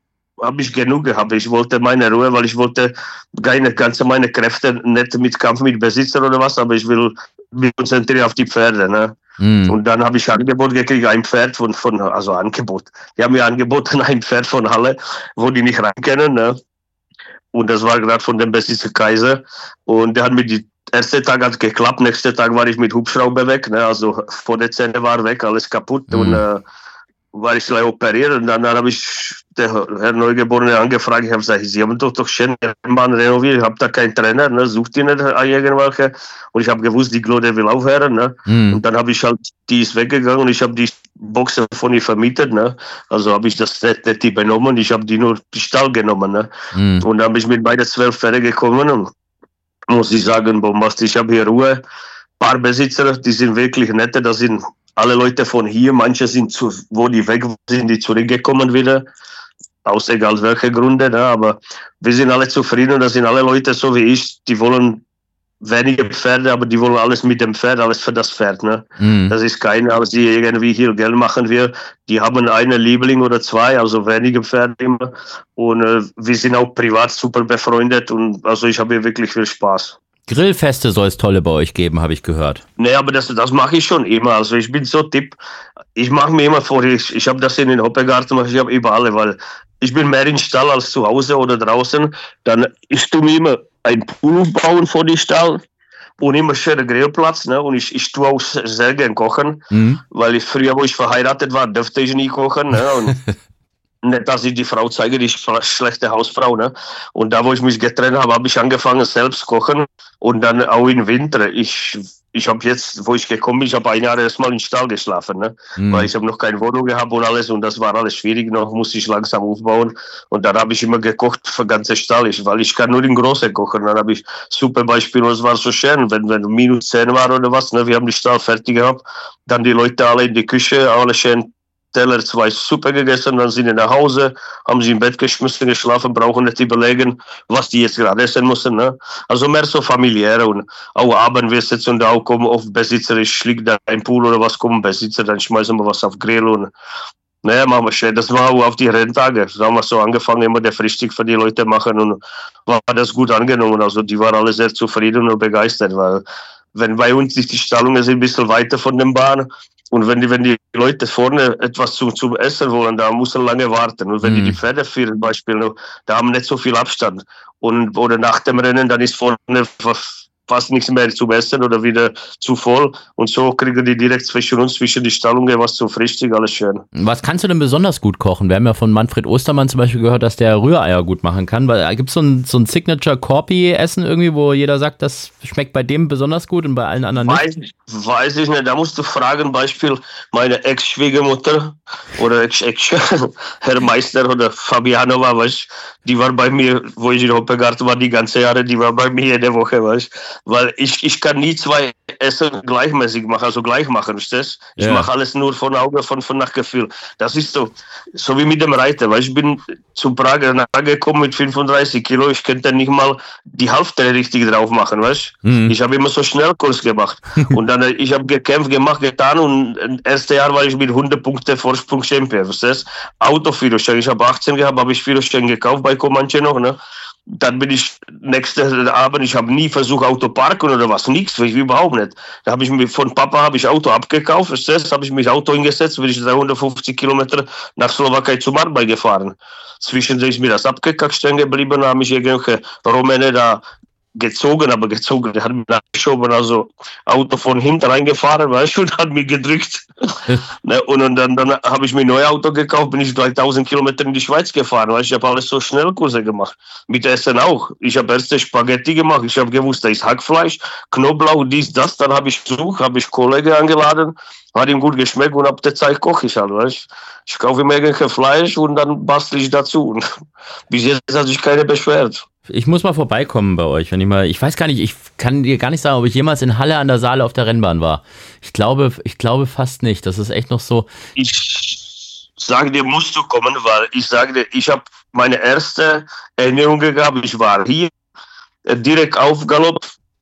habe ich genug gehabt. Ich wollte meine Ruhe, weil ich wollte keine ganze meine Kräfte nicht mit Kampf mit Besitzer oder was, aber ich will mich konzentrieren auf die Pferde. Ne? Mm. Und dann habe ich Angebot gekriegt, ein Pferd von, von, also Angebot. Die haben mir angeboten, ein Pferd von Halle, wo die nicht rein können. Ne? Und das war gerade von dem Besitzer Kaiser. Und der hat mir die erste Tag hat geklappt, nächste Tag war ich mit Hubschrauber weg. Ne? Also vor der Zähne war weg, alles kaputt. Mm. Und äh, war ich gleich operiert und dann, dann habe ich der Herr Neugeborene angefragt, ich habe gesagt, Sie haben doch doch schön Rennbahn renoviert, ich habe da keinen Trainer, ne, sucht ihr nicht irgendwelche und ich habe gewusst, die Glode will aufhören, ne, mm. und dann habe ich halt, die ist weggegangen und ich habe die Boxer von ihr vermietet, ne, also habe ich das nicht, nicht die benommen, ich habe die nur die Stall genommen, ne, mm. und dann habe ich mit beiden zwölf Pferde gekommen und muss ich sagen, bombastisch, ich habe hier Ruhe, paar Besitzer, die sind wirklich nette, das sind alle Leute von hier, manche sind, zu, wo die weg sind, die zurückgekommen wieder, aus egal welche Gründe, ne? Aber wir sind alle zufrieden, das sind alle Leute so wie ich, die wollen wenige Pferde, aber die wollen alles mit dem Pferd, alles für das Pferd. Ne? Mm. Das ist keine, als die irgendwie hier Geld machen wir, die haben eine Liebling oder zwei, also wenige Pferde immer und äh, wir sind auch privat super befreundet und also ich habe hier wirklich viel Spaß. Grillfeste soll es tolle bei euch geben, habe ich gehört. Nee, aber das, das mache ich schon immer. Also ich bin so Tipp, ich mache mir immer vor, ich, ich habe das in den Hoppegarten, ich habe überall, weil ich bin mehr im Stall als zu Hause oder draußen. Dann ich tue mir immer einen Pool bauen vor die Stall und immer schönen Grillplatz. Ne? Und ich, ich tue auch sehr gern kochen, mhm. weil ich früher, wo ich verheiratet war, durfte ich nie kochen. Ne? Und nicht, dass ich die Frau zeige, die schlechte Hausfrau. Ne? Und da, wo ich mich getrennt habe, habe ich angefangen, selbst kochen. Und dann auch im Winter. Ich, ich habe jetzt, wo ich gekommen bin, ich habe ein Jahr erstmal im Stall geschlafen. Ne? Mhm. Weil ich habe noch keine Wohnung gehabt und alles. Und das war alles schwierig. Noch musste ich langsam aufbauen. Und dann habe ich immer gekocht für den ganzen Stall. Ich, weil ich kann nur in Große kochen. Dann habe ich super Beispiel. Und es war so schön, wenn, wenn minus zehn war oder was. Ne? Wir haben die Stall fertig gehabt. Dann die Leute alle in die Küche, alle schön Teller, zwei Suppe gegessen, dann sind sie nach Hause, haben sie im Bett geschmissen, geschlafen, brauchen nicht überlegen, was die jetzt gerade essen müssen. Ne? Also mehr so familiär und auch abends wir sitzen und auch kommen oft Besitzer, ich liege da im Pool oder was, kommen Besitzer, dann schmeißen wir was auf Grill und naja, machen wir schön. Das war auch auf die Renntage. Da haben wir so angefangen, immer der Frühstück für die Leute machen und war das gut angenommen. Also die waren alle sehr zufrieden und begeistert, weil wenn bei uns die Stallungen sind ein bisschen weiter von der Bahn, und wenn die, wenn die Leute vorne etwas zum, zum Essen wollen, da müssen lange warten. Und wenn mm. die die Pferde führen, Beispiel, da haben nicht so viel Abstand. Und, oder nach dem Rennen, dann ist vorne fast nichts mehr zum Essen oder wieder zu voll. Und so kriegen die direkt zwischen uns, zwischen die Stallungen, was zum Frühstück, alles schön. Was kannst du denn besonders gut kochen? Wir haben ja von Manfred Ostermann zum Beispiel gehört, dass der Rühreier gut machen kann. Gibt es so ein, so ein Signature-Corpi-Essen irgendwie, wo jeder sagt, das schmeckt bei dem besonders gut und bei allen anderen nicht? Weiß, weiß ich nicht. Da musst du fragen, Beispiel meine Ex-Schwiegermutter oder Ex-Ex Herr Meister oder Fabianova, weißt, die war bei mir, wo ich in Hoppegarten war, die ganze Jahre, die war bei mir jede Woche, weißt. Weil ich, ich kann nie zwei Essen gleichmäßig machen, also gleich machen, verstehst? Ich ja. mache alles nur von Auge, von, von nach Gefühl. Das ist so, so wie mit dem Reiter, weil ich bin zu Prag gekommen mit fünfunddreißig Kilo, ich könnte nicht mal die Hälfte richtig drauf machen, weißt? Mhm. Ich habe immer so Schnellkurs gemacht und dann, ich habe gekämpft, gemacht, getan und das erste Jahr war ich mit hundert Punkte Vorsprung Champion, verstehst? Autoführerschein, ich habe achtzehn gehabt, habe ich Führerschein gekauft bei Comanche noch, ne? Dann bin ich nächsten Abend, ich habe nie versucht Auto parken oder was, nichts, überhaupt nicht. Da habe ich mir von Papa habe ich Auto abgekauft, verstehst? Habe ich mich Auto hingesetzt, bin ich dreihundertfünfzig Kilometer nach Slowakei zum Arbeit gefahren. Zwischendurch ist mir das abgekackt, stehen geblieben, da habe ich irgendwelche Rumäne da gezogen, aber gezogen, der hat mich nachgeschoben, also Auto von hinten reingefahren, weißt du, und hat mich gedrückt. ne, und, und dann, dann habe ich mir ein neues Auto gekauft, bin ich dreitausend Kilometer in die Schweiz gefahren, weißt du, ich habe alles so Schnellkurse gemacht. Mit Essen auch. Ich habe erst Spaghetti gemacht, ich habe gewusst, da ist Hackfleisch, Knoblauch, dies, das, dann habe ich gesucht, habe ich Kollegen angeladen, hat ihm gut geschmeckt und ab der Zeit koche ich halt, weißt du. Ich kaufe mir irgendwelche Fleisch und dann bastel ich dazu. Und bis jetzt hat sich keiner beschwert. Ich muss mal vorbeikommen bei euch, wenn ich mal, ich weiß gar nicht, ich kann dir gar nicht sagen, ob ich jemals in Halle an der Saale auf der Rennbahn war. Ich glaube, ich glaube fast nicht. Das ist echt noch so. Ich sage dir, musst du kommen, weil ich sage dir, ich habe meine erste Erinnerung gehabt, ich war hier, direkt auf Galopp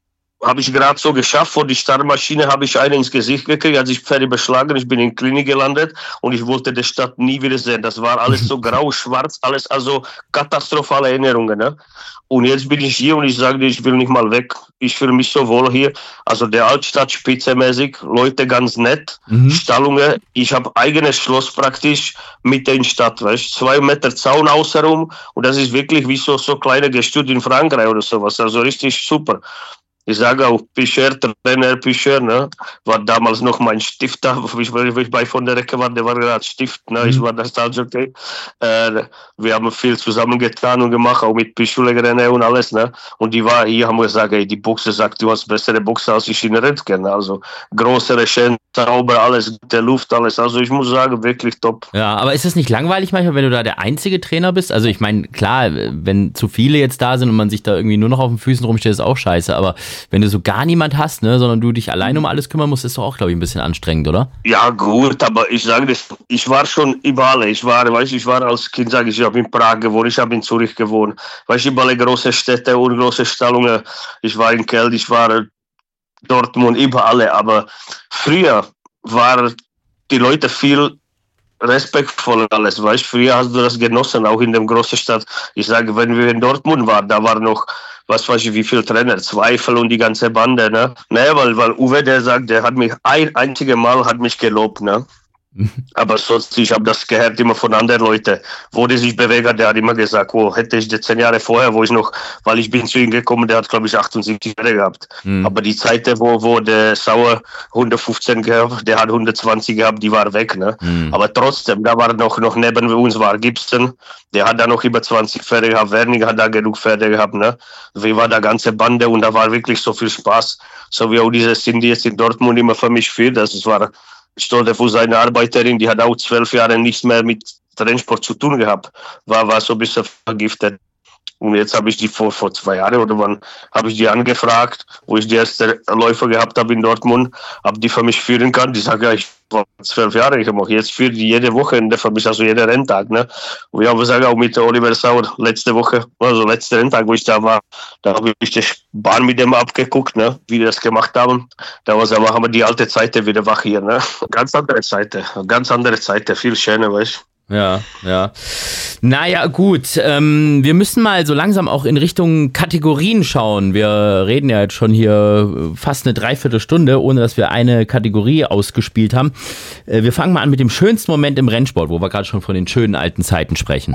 habe ich gerade so geschafft, vor die Startmaschine habe ich einen ins Gesicht gekriegt, als ich Pferde beschlagen, ich bin in Klinik gelandet und ich wollte die Stadt nie wieder sehen. Das war alles so grau, schwarz, alles, also katastrophale Erinnerungen. Ne? Und jetzt bin ich hier und ich sage dir, ich will nicht mal weg. Ich fühle mich so wohl hier. Also der Altstadt spitzenmäßig, Leute ganz nett, mhm. Stallungen. Ich habe eigenes Schloss praktisch mitten in der Stadt, weißt? Zwei Meter Zaun außenrum und das ist wirklich wie so so kleine Gestüt in Frankreich oder sowas. Also richtig super. Ich sage auch, Picheur, Trainer Picheur, ne, war damals noch mein Stifter, wo ich, wo ich bei von der Recke war, der war gerade Stift, ne, mhm. ich war das also okay. Äh, wir haben viel zusammen getan und gemacht, auch mit Pichulegrennen und alles, ne, und die war hier, haben wir gesagt, ey, die Boxe sagt, du hast bessere Boxe als ich in Rentgen, also größere Schön, sauber, alles, gute Luft, alles, also ich muss sagen, wirklich top. Ja, aber ist es nicht langweilig manchmal, wenn du da der einzige Trainer bist? Also ich meine, klar, wenn zu viele jetzt da sind und man sich da irgendwie nur noch auf den Füßen rumsteht, ist auch scheiße, aber wenn du so gar niemand hast, ne, sondern du dich allein um alles kümmern musst, ist doch auch, glaube ich, ein bisschen anstrengend, oder? Ja, gut, aber ich sage das, ich war schon überall. Ich war, weißt, ich war als Kind, sage ich, ich habe in Prag gewohnt, ich habe in Zürich gewohnt. Weißt du, überall große Städte und große Stallungen. Ich war in Köln, ich war Dortmund, überall. Aber früher waren die Leute viel respektvoll alles, weißt du, früher hast du das genossen, auch in der großen Stadt. Ich sage, wenn wir in Dortmund waren, da war noch, was weiß ich, wie viel Trainer, Zweifel und die ganze Bande, ne? Ne, weil, weil Uwe, der sagt, der hat mich ein einziges Mal hat mich gelobt, ne? Aber sonst, ich habe das gehört immer von anderen Leuten, wo die sich bewegt hat, der hat immer gesagt, oh, hätte ich das zehn Jahre vorher, wo ich noch, weil ich bin zu ihm gekommen, der hat, glaube ich, achtundsiebzig Jahre gehabt. Mhm. Aber die Zeit, wo, wo der Sauer hundertfünfzehn gehabt, der hat hundertzwanzig gehabt, die war weg, ne? Mhm. Aber trotzdem, da war noch, noch neben uns war Gibson, der hat da noch über zwanzig Pferde gehabt, Wernig hat da genug Pferde gehabt, ne? Wir war da ganze Bande und da war wirklich so viel Spaß. So wie auch diese Cindy jetzt in Dortmund immer für mich führt, das war Stolze für seine Arbeiterin, die hat auch zwölf Jahre nichts mehr mit Rennsport zu tun gehabt, war, war so ein bisschen vergiftet. Und jetzt habe ich die vor, vor zwei Jahren oder wann habe ich die angefragt, wo ich die erste Läufer gehabt habe in Dortmund, ob die für mich führen kann. Die sagt, ja, ich war zwölf Jahre, ich mache jetzt für die jede Wochenende für mich, also jeden Renntag. Ne? Und wir haben gesagt, auch mit Oliver Sauer letzte Woche, also letzte Renntag, wo ich da war, da habe ich die Bahn mit dem abgeguckt, ne? Wie die das gemacht haben. Da haben wir die alte Seite wieder wach hier. Ne? Ganz andere Seite, ganz andere Seite, viel schöner, weißt du. Ja, ja. Naja, gut. Ähm, wir müssen mal so langsam auch in Richtung Kategorien schauen. Wir reden ja jetzt schon hier fast eine Dreiviertelstunde, ohne dass wir eine Kategorie ausgespielt haben. Äh, wir fangen mal an mit dem schönsten Moment im Rennsport, wo wir gerade schon von den schönen alten Zeiten sprechen.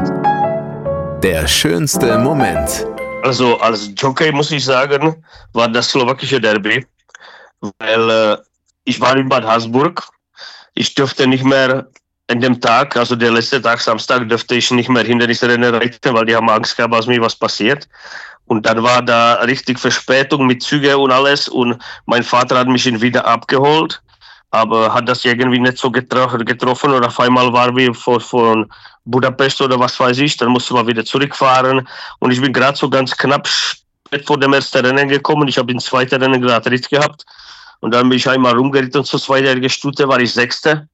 Der schönste Moment. Also als Jockey muss ich sagen, war das slowakische Derby, weil äh, ich war in Bad Harzburg. Ich durfte nicht mehr an dem Tag, also der letzte Tag, Samstag, dürfte ich nicht mehr Hindernisrennen reiten, weil die haben Angst gehabt, dass mir was passiert. Und dann war da richtig Verspätung mit Züge und alles und mein Vater hat mich wieder abgeholt, aber hat das irgendwie nicht so getro- getroffen und auf einmal waren wir von, von Budapest oder was weiß ich, dann musste man wieder zurückfahren und ich bin gerade so ganz knapp vor dem ersten Rennen gekommen, ich habe den zweiten Rennen gerade Ritt gehabt und dann bin ich einmal rumgeritten und zur zweijährigen Stute war ich Sechste.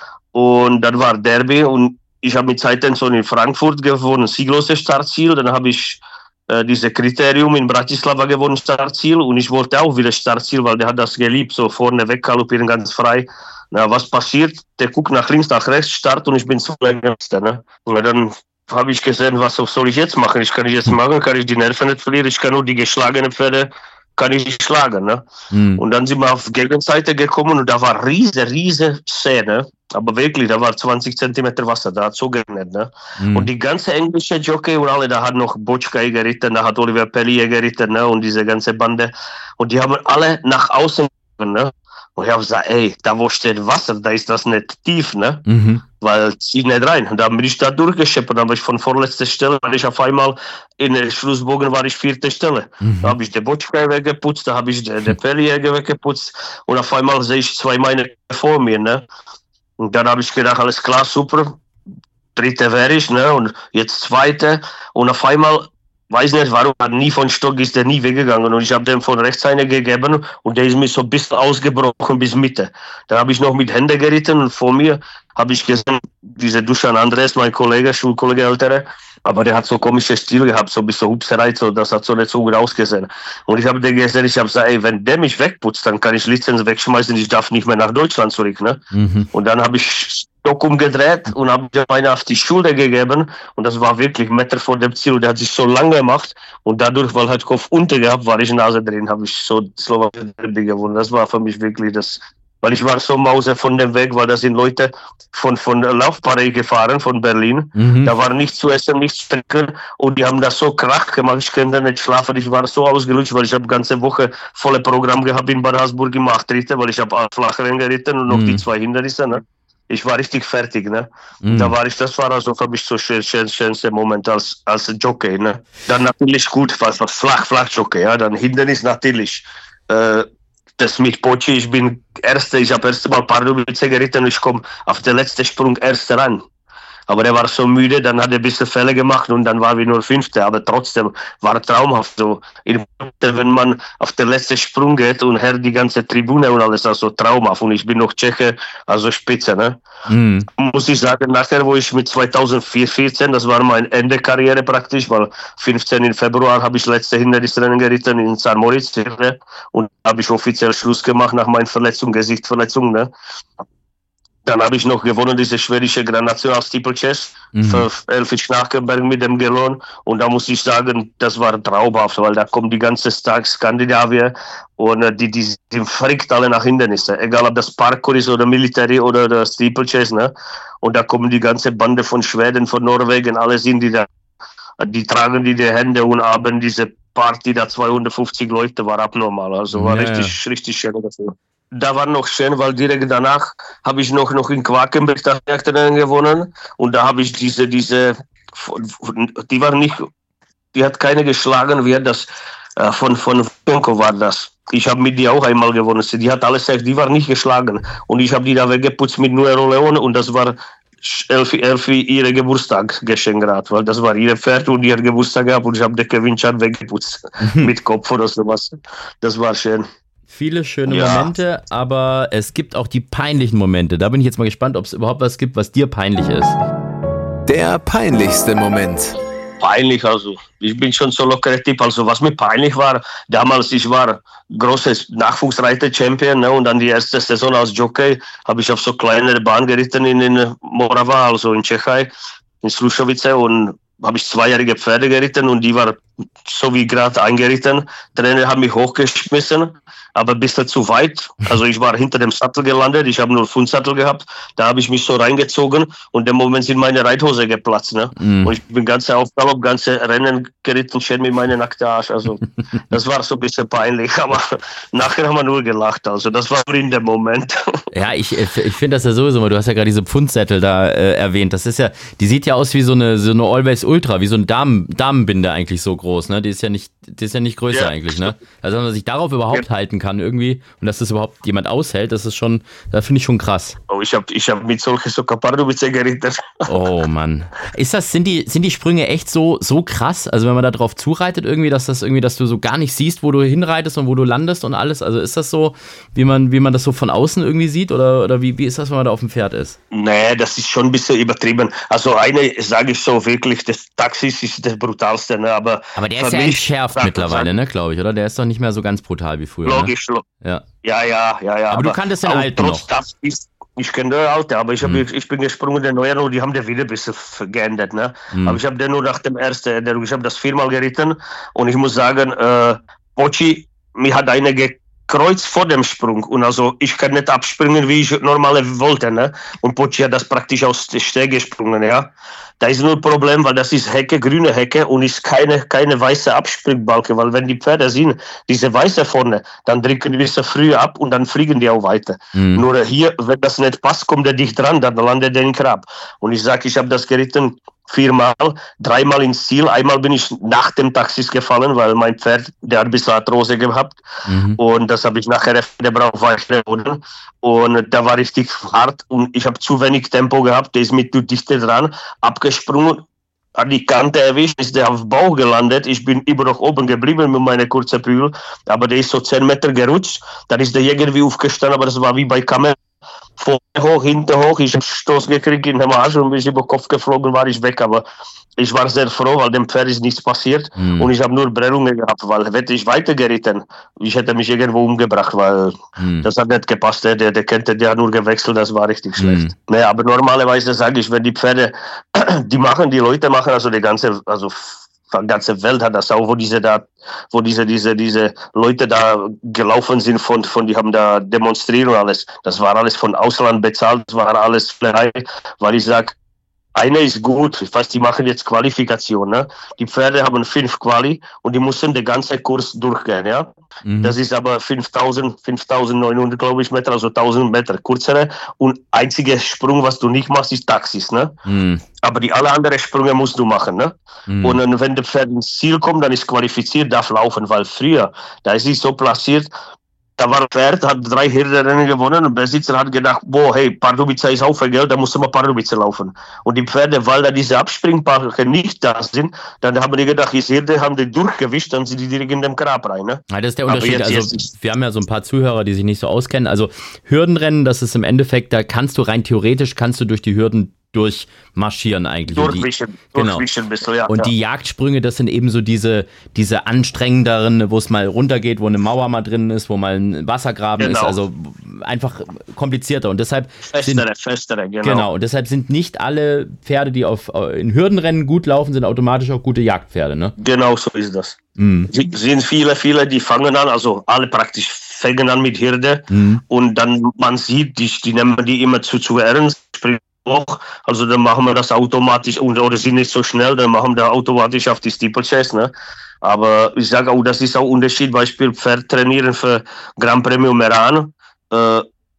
Und dann war Derby und ich habe mit Zeitenson in Frankfurt gewonnen, siegloses Startziel. Dann habe ich äh, diese Kriterium in Bratislava gewonnen, Startziel. Und ich wollte auch wieder Startziel, weil der hat das geliebt, so vorne weg galoppieren, ganz frei. Na, was passiert? Der guckt nach links, nach rechts, Start und ich bin zu längster. Ne? Und dann habe ich gesehen, was soll ich jetzt machen? Ich kann nicht jetzt machen, kann ich die Nerven nicht verlieren, ich kann nur die geschlagenen Pferde kann ich nicht schlagen. Ne? Mhm. Und dann sind wir auf Gegenseite gekommen und da war riese, riese Szene. Aber wirklich, da war zwanzig Zentimeter Wasser, da hat so geregnet. Ne? Mhm. Und die ganze englische Jockey und alle, da hat noch Bočka geritten, da hat Oliver Pellier geritten, ne? Und diese ganze Bande. Und die haben alle nach außen gegangen. Ne? Und ich habe gesagt, ey, da wo steht Wasser, da ist das nicht tief, ne? Mhm. Weil zieht nicht rein. Und dann bin ich da durchgescheppert, dann war ich von vorletzter Stelle, weil ich auf einmal in der Schlussbogen war ich vierte Stelle. Mhm. Da habe ich den Bočka weggeputzt, da habe ich den, den Pellier weggeputzt und auf einmal sehe ich zwei Meilen vor mir, ne? Und dann habe ich gedacht, alles klar, super, dritte wäre ich, ne? Und jetzt zweite und auf einmal weiß nicht, warum, hat nie von Stock ist der nie weggegangen und ich habe dem von rechts eine gegeben und der ist mir so ein bisschen ausgebrochen bis Mitte. Dann habe ich noch mit Händen geritten und vor mir habe ich gesehen, diese Dušan Andres, mein Kollege, Schulkollege ältere, Aber der hat so komische Stil gehabt, so ein bisschen Hupserei, so, das hat so nicht so gut ausgesehen. Und ich habe den gesehen, ich habe gesagt, ey, wenn der mich wegputzt, dann kann ich Lizenz wegschmeißen, ich darf nicht mehr nach Deutschland zurück. Ne? Mhm. Und dann habe ich Stock umgedreht und habe meine auf die Schulter gegeben und das war wirklich ein Meter vor dem Ziel und der hat sich so lang gemacht und dadurch, weil halt Kopf unter gehabt, war ich Nase drin, habe ich so Slowakei gewonnen. Das war für mich wirklich das, weil ich war so Mause von dem Weg, weil da sind Leute von, von Laufparade gefahren, von Berlin. Mhm. Da war nichts zu essen, nichts zu trinken und die haben das so krach gemacht, ich konnte nicht schlafen, ich war so ausgelutscht, weil ich habe ganze Woche volle Programm gehabt in Bad Haßburg im Achtritte, weil ich habe Flachrennen geritten und noch mhm. die zwei Hindernisse, ne? Ich war richtig fertig, ne? Mm. Da war ich, das war also für mich so schön, schön, schönste Moment als, als Jockey, ne? Dann natürlich gut, was, was flach, flach Jockey, ja? Dann Hindernis natürlich. Äh, das mit Pochi, ich bin Erster, ich habe erst mal Pardubice geritten und ich komme auf den letzten Sprung Erster ran. Aber der war so müde, dann hat er ein bisschen Fälle gemacht und dann war wir nur Fünfte. Aber trotzdem war traumhaft so. Wenn man auf den letzten Sprung geht und hört die ganze Tribüne und alles, also traumhaft. Und ich bin noch Tscheche, also Spitze, ne? Mhm. Muss ich sagen, nachher, wo ich mit zweitausendvierzehn, das war mein Ende Karriere praktisch, weil fünfzehnten Februar habe ich letzte Hindernisrennen geritten in Sankt Moritz, ne? Und habe ich offiziell Schluss gemacht nach meiner Verletzung, Gesichtsverletzung, ne? Dann habe ich noch gewonnen, diese schwedische Grand National Steeplechase mhm. für Elfi Schnakenberg mit dem Gelon. Und da muss ich sagen, das war traumhaft, weil da kommt die ganze Tag Skandinavier und die, die, die verrückt alle nach Hindernissen. Egal ob das Parkour ist oder Military oder der Steeplechase, ne? Und da kommen die ganze Bande von Schweden, von Norwegen, alle sind die da. Die tragen die die Hände und haben diese Party, da zweihundertfünfzig Leute, war abnormal. Also war ja. richtig, richtig schön dafür. Da war noch schön, weil direkt danach habe ich noch, noch in Quakenberg das Rennen gewonnen und da habe ich diese, diese, die war nicht, die hat keine geschlagen, wie das, äh, von, von Tonko war das. Ich habe mit dir auch einmal gewonnen, die hat alles, die war nicht geschlagen und ich habe die da weggeputzt mit Nuero Leone und das war Elfi, Elfi ihre Geburtstag geschenkt gerade, weil das war ihre Pferd und ihr Geburtstag gehabt und ich habe den Kevin Chan weggeputzt mit Kopf oder sowas. Das war schön. Viele schöne ja. Momente, aber es gibt auch die peinlichen Momente. Da bin ich jetzt mal gespannt, ob es überhaupt was gibt, was dir peinlich ist. Der peinlichste Moment. Peinlich, also. Ich bin schon so lockerer Typ. Also was mir peinlich war, damals, ich war großes Nachwuchsreiter-Champion, ne, und dann die erste Saison als Jockey habe ich auf so kleinere Bahn geritten in, in Morava, also in Tschechei, in Slušovice und habe ich zweijährige Pferde geritten und die war so wie gerade eingeritten. Trainer hat mich hochgeschmissen, aber ein bisschen zu weit. Also ich war hinter dem Sattel gelandet, ich habe nur Fundsattel gehabt. Da habe ich mich so reingezogen und im Moment sind meine Reithose geplatzt. Ne? Mm. Und ich bin ganze Aufgabe, ganze Rennen geritten, schön mit meinem nackten Arsch. Also das war so ein bisschen peinlich, aber nachher haben wir nur gelacht. Also das war in dem Moment. Ja, ich, ich finde das ja sowieso, du hast ja gerade diese Pfundsättel da äh, erwähnt. Das ist ja, die sieht ja aus wie so eine, so eine Always Ultra, wie so eine Damen, Damenbinde eigentlich so groß, ne? Die ist ja nicht, die ist ja nicht größer ja. eigentlich, ne? Also wenn man sich darauf überhaupt ja. halten kann irgendwie und dass das überhaupt jemand aushält, das ist schon, da finde ich schon krass. Oh, ich habe ich hab mit solchen so Pardubice geritten. Oh Mann. Ist das, sind die, sind die Sprünge echt so, so krass? Also wenn man da drauf zureitet irgendwie, dass das irgendwie, dass du so gar nicht siehst, wo du hinreitest und wo du landest und alles? Also ist das so, wie man, wie man das so von außen irgendwie sieht oder, oder wie, wie ist das, wenn man da auf dem Pferd ist? Nee, das ist schon ein bisschen übertrieben. Also eine, sage ich so wirklich, das Taxis ist das Brutalste, ne? Aber, aber der ist ja entschärft mittlerweile, ne, glaube ich, oder? Der ist doch nicht mehr so ganz brutal wie früher. Logisch, ne? Ja. ja, ja, ja, ja. Aber, aber du kanntest den alten noch. Das ist, ich kenne den alten, aber ich, hab, hm. ich bin gesprungen, den neuen, und die haben den wieder ein bisschen geändert, ne? Hm. Aber ich habe den nur nach dem ersten, ich habe das viermal geritten und ich muss sagen, äh, Pochi, mir hat eine gekreuzt vor dem Sprung und also ich kann nicht abspringen, wie ich normal wollte, ne? Und Pochi hat das praktisch aus der Steg gesprungen, ja? Da ist nur ein Problem, weil das ist Hecke, grüne Hecke und ist keine, keine weiße Abspringbalke, weil wenn die Pferde sind, diese weiße vorne, dann drücken die bisschen früher ab und dann fliegen die auch weiter. Mhm. Nur hier, wenn das nicht passt, kommt der dicht dran, dann landet der in Grab. Und ich sage, ich habe das geritten viermal, dreimal ins Ziel, einmal bin ich nach dem Taxis gefallen, weil mein Pferd, der hat ein bisschen Arthrose gehabt mhm. und das habe ich nachher der braucht weitergewonnen und da war richtig hart und ich habe zu wenig Tempo gehabt, der ist mit dichter dran, abgesprungen, hat die Kante erwischt, ist der auf Bauch gelandet, ich bin immer noch oben geblieben mit meiner kurzen Bügel, aber der ist so zehn Meter gerutscht, dann ist der irgendwie aufgestanden, aber das war wie bei Kamel. vorne hoch, hinten hoch, ich habe Stoß gekriegt in den Arsch und bin ich über den Kopf geflogen, war ich weg, aber ich war sehr froh, weil dem Pferd ist nichts passiert mhm. und ich habe nur Prellungen gehabt, weil hätte ich weitergeritten, ich hätte mich irgendwo umgebracht, weil mhm. das hat nicht gepasst, der, der könnte der nur gewechselt, das war richtig schlecht. Mhm. Nee, aber normalerweise sage ich, wenn die Pferde, die machen, die Leute machen, also die ganze, also die ganze Welt hat das auch, wo diese da, wo diese, diese, diese Leute da gelaufen sind von, von, die haben da demonstriert und alles. Das war alles von Ausland bezahlt, das war alles Flerei, weil ich sag, eine ist gut, ich weiß, die machen jetzt Qualifikation, ne? Die Pferde haben fünf Quali und die müssen den ganzen Kurs durchgehen, ja? Mhm. Das ist aber fünftausend, fünftausendneunhundert, glaube ich, Meter, also tausend Meter kürzere und einziger Sprung, was du nicht machst, ist Taxis, ne? Mhm. Aber die alle anderen Sprünge musst du machen, ne? Mhm. Und dann, wenn der Pferd ins Ziel kommt, dann ist qualifiziert, darf laufen, weil früher, da ist es so platziert, da war ein Pferd, hat drei Hirderennen gewonnen und der Besitzer hat gedacht, boah, hey, Pardubice ist auch für Geld, da muss immer Pardubice laufen. Und die Pferde, weil da diese Abspringpaare nicht da sind, dann haben die gedacht, die Hirde haben die durchgewischt, dann sind die direkt in dem Grab rein. Ne? Ja, das ist der Unterschied. Jetzt, also jetzt wir haben ja so ein paar Zuhörer, die sich nicht so auskennen. Also Hürdenrennen, das ist im Endeffekt, da kannst du rein theoretisch, kannst du durch die Hürden durchmarschieren eigentlich. Durchwischen, und die, genau. durchwischen bist du, ja. Und ja. die Jagdsprünge, das sind eben so diese, diese anstrengenderen, wo es mal runtergeht, wo eine Mauer mal drin ist, wo mal ein Wassergraben genau. ist, also einfach komplizierter und deshalb festere, sind, festere, genau. genau. Und deshalb sind nicht alle Pferde, die auf in Hürdenrennen gut laufen, sind automatisch auch gute Jagdpferde, ne? Genau so ist das. Mhm. Sie sind viele, viele, die fangen an, also alle praktisch fangen an mit Hirde mhm. und dann man sieht, die, die nehmen die immer zu, zu ernst, auch, also dann machen wir das automatisch und, oder sind nicht so schnell, dann machen wir automatisch auf die Steeplechase, ne? Aber ich sage auch, das ist auch ein Unterschied, Beispiel Pferd trainieren für Grand Premio Meran, äh,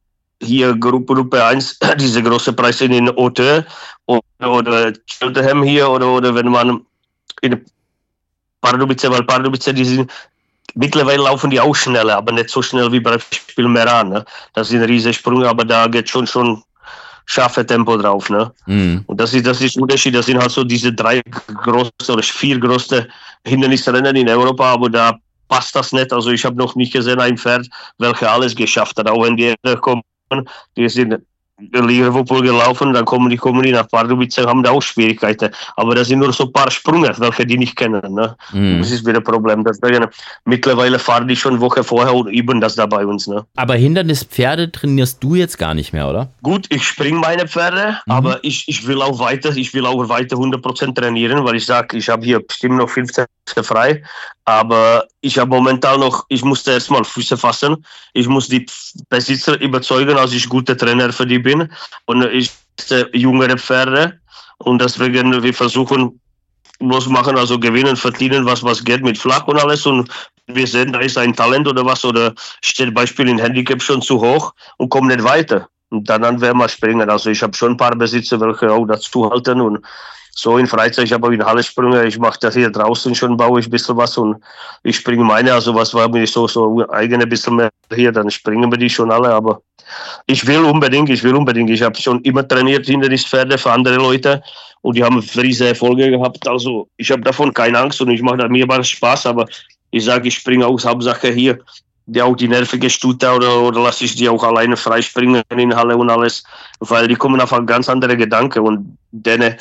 hier Gruppe, Gruppe eins, diese große Preise in Hauteuil oder, oder Cheltenham hier oder, oder wenn man in Pardubice, weil Pardubice, die sind mittlerweile laufen die auch schneller, aber nicht so schnell wie Beispiel Meran, ne? Das sind riesige Sprünge, aber da geht schon schon scharfe Tempo drauf, ne? Mm. Und das ist, das ist ein Unterschied, das sind halt so diese drei große oder vier größte Hindernisrennen in Europa, aber da passt das nicht, also ich habe noch nicht gesehen ein Pferd, welcher alles geschafft hat, auch wenn die kommen, die sind in Liverpool gelaufen, dann kommen die, kommen die nach Pardubice, haben da auch Schwierigkeiten, aber das sind nur so ein paar Sprünge, welche die nicht kennen, ne? Mm. Das ist wieder ein Problem, deswegen mittlerweile fahren die schon eine Woche vorher und üben das da bei uns, ne? Aber Hindernispferde trainierst du jetzt gar nicht mehr, oder? Gut, ich springe meine Pferde, mhm. aber ich, ich will auch weiter, ich will auch weiter hundert Prozent trainieren, weil ich sage, ich habe hier bestimmt noch fünfzehn frei, aber ich habe momentan noch, ich musste erstmal Füße fassen, ich muss die Besitzer überzeugen, dass ich guter Trainer für die bin und ich jüngere Pferde und deswegen wir versuchen was machen, also gewinnen, verdienen, was was geht mit Flach und alles und wir sehen, da ist ein Talent oder was oder steht Beispiel in Handicap schon zu hoch und kommt nicht weiter und dann, dann werden wir springen, also ich habe schon ein paar Besitzer, welche auch dazu halten und so in Freizeit, ich habe auch in Halle Sprünge, ich mache das hier draußen schon, baue ich ein bisschen was und ich springe meine, also was war mir so, so eigene bisschen mehr hier, dann springen wir die schon alle, aber ich will unbedingt, ich will unbedingt, ich habe schon immer trainiert Hindernispferde für andere Leute und die haben riesige Erfolge gehabt, also ich habe davon keine Angst und ich mache da mir mal Spaß, aber ich sage, ich springe aus Hauptsache hier, die auch die nervige Stute oder, oder lasse ich die auch alleine freispringen in Halle und alles, weil die kommen auf einen ganz andere Gedanken und denen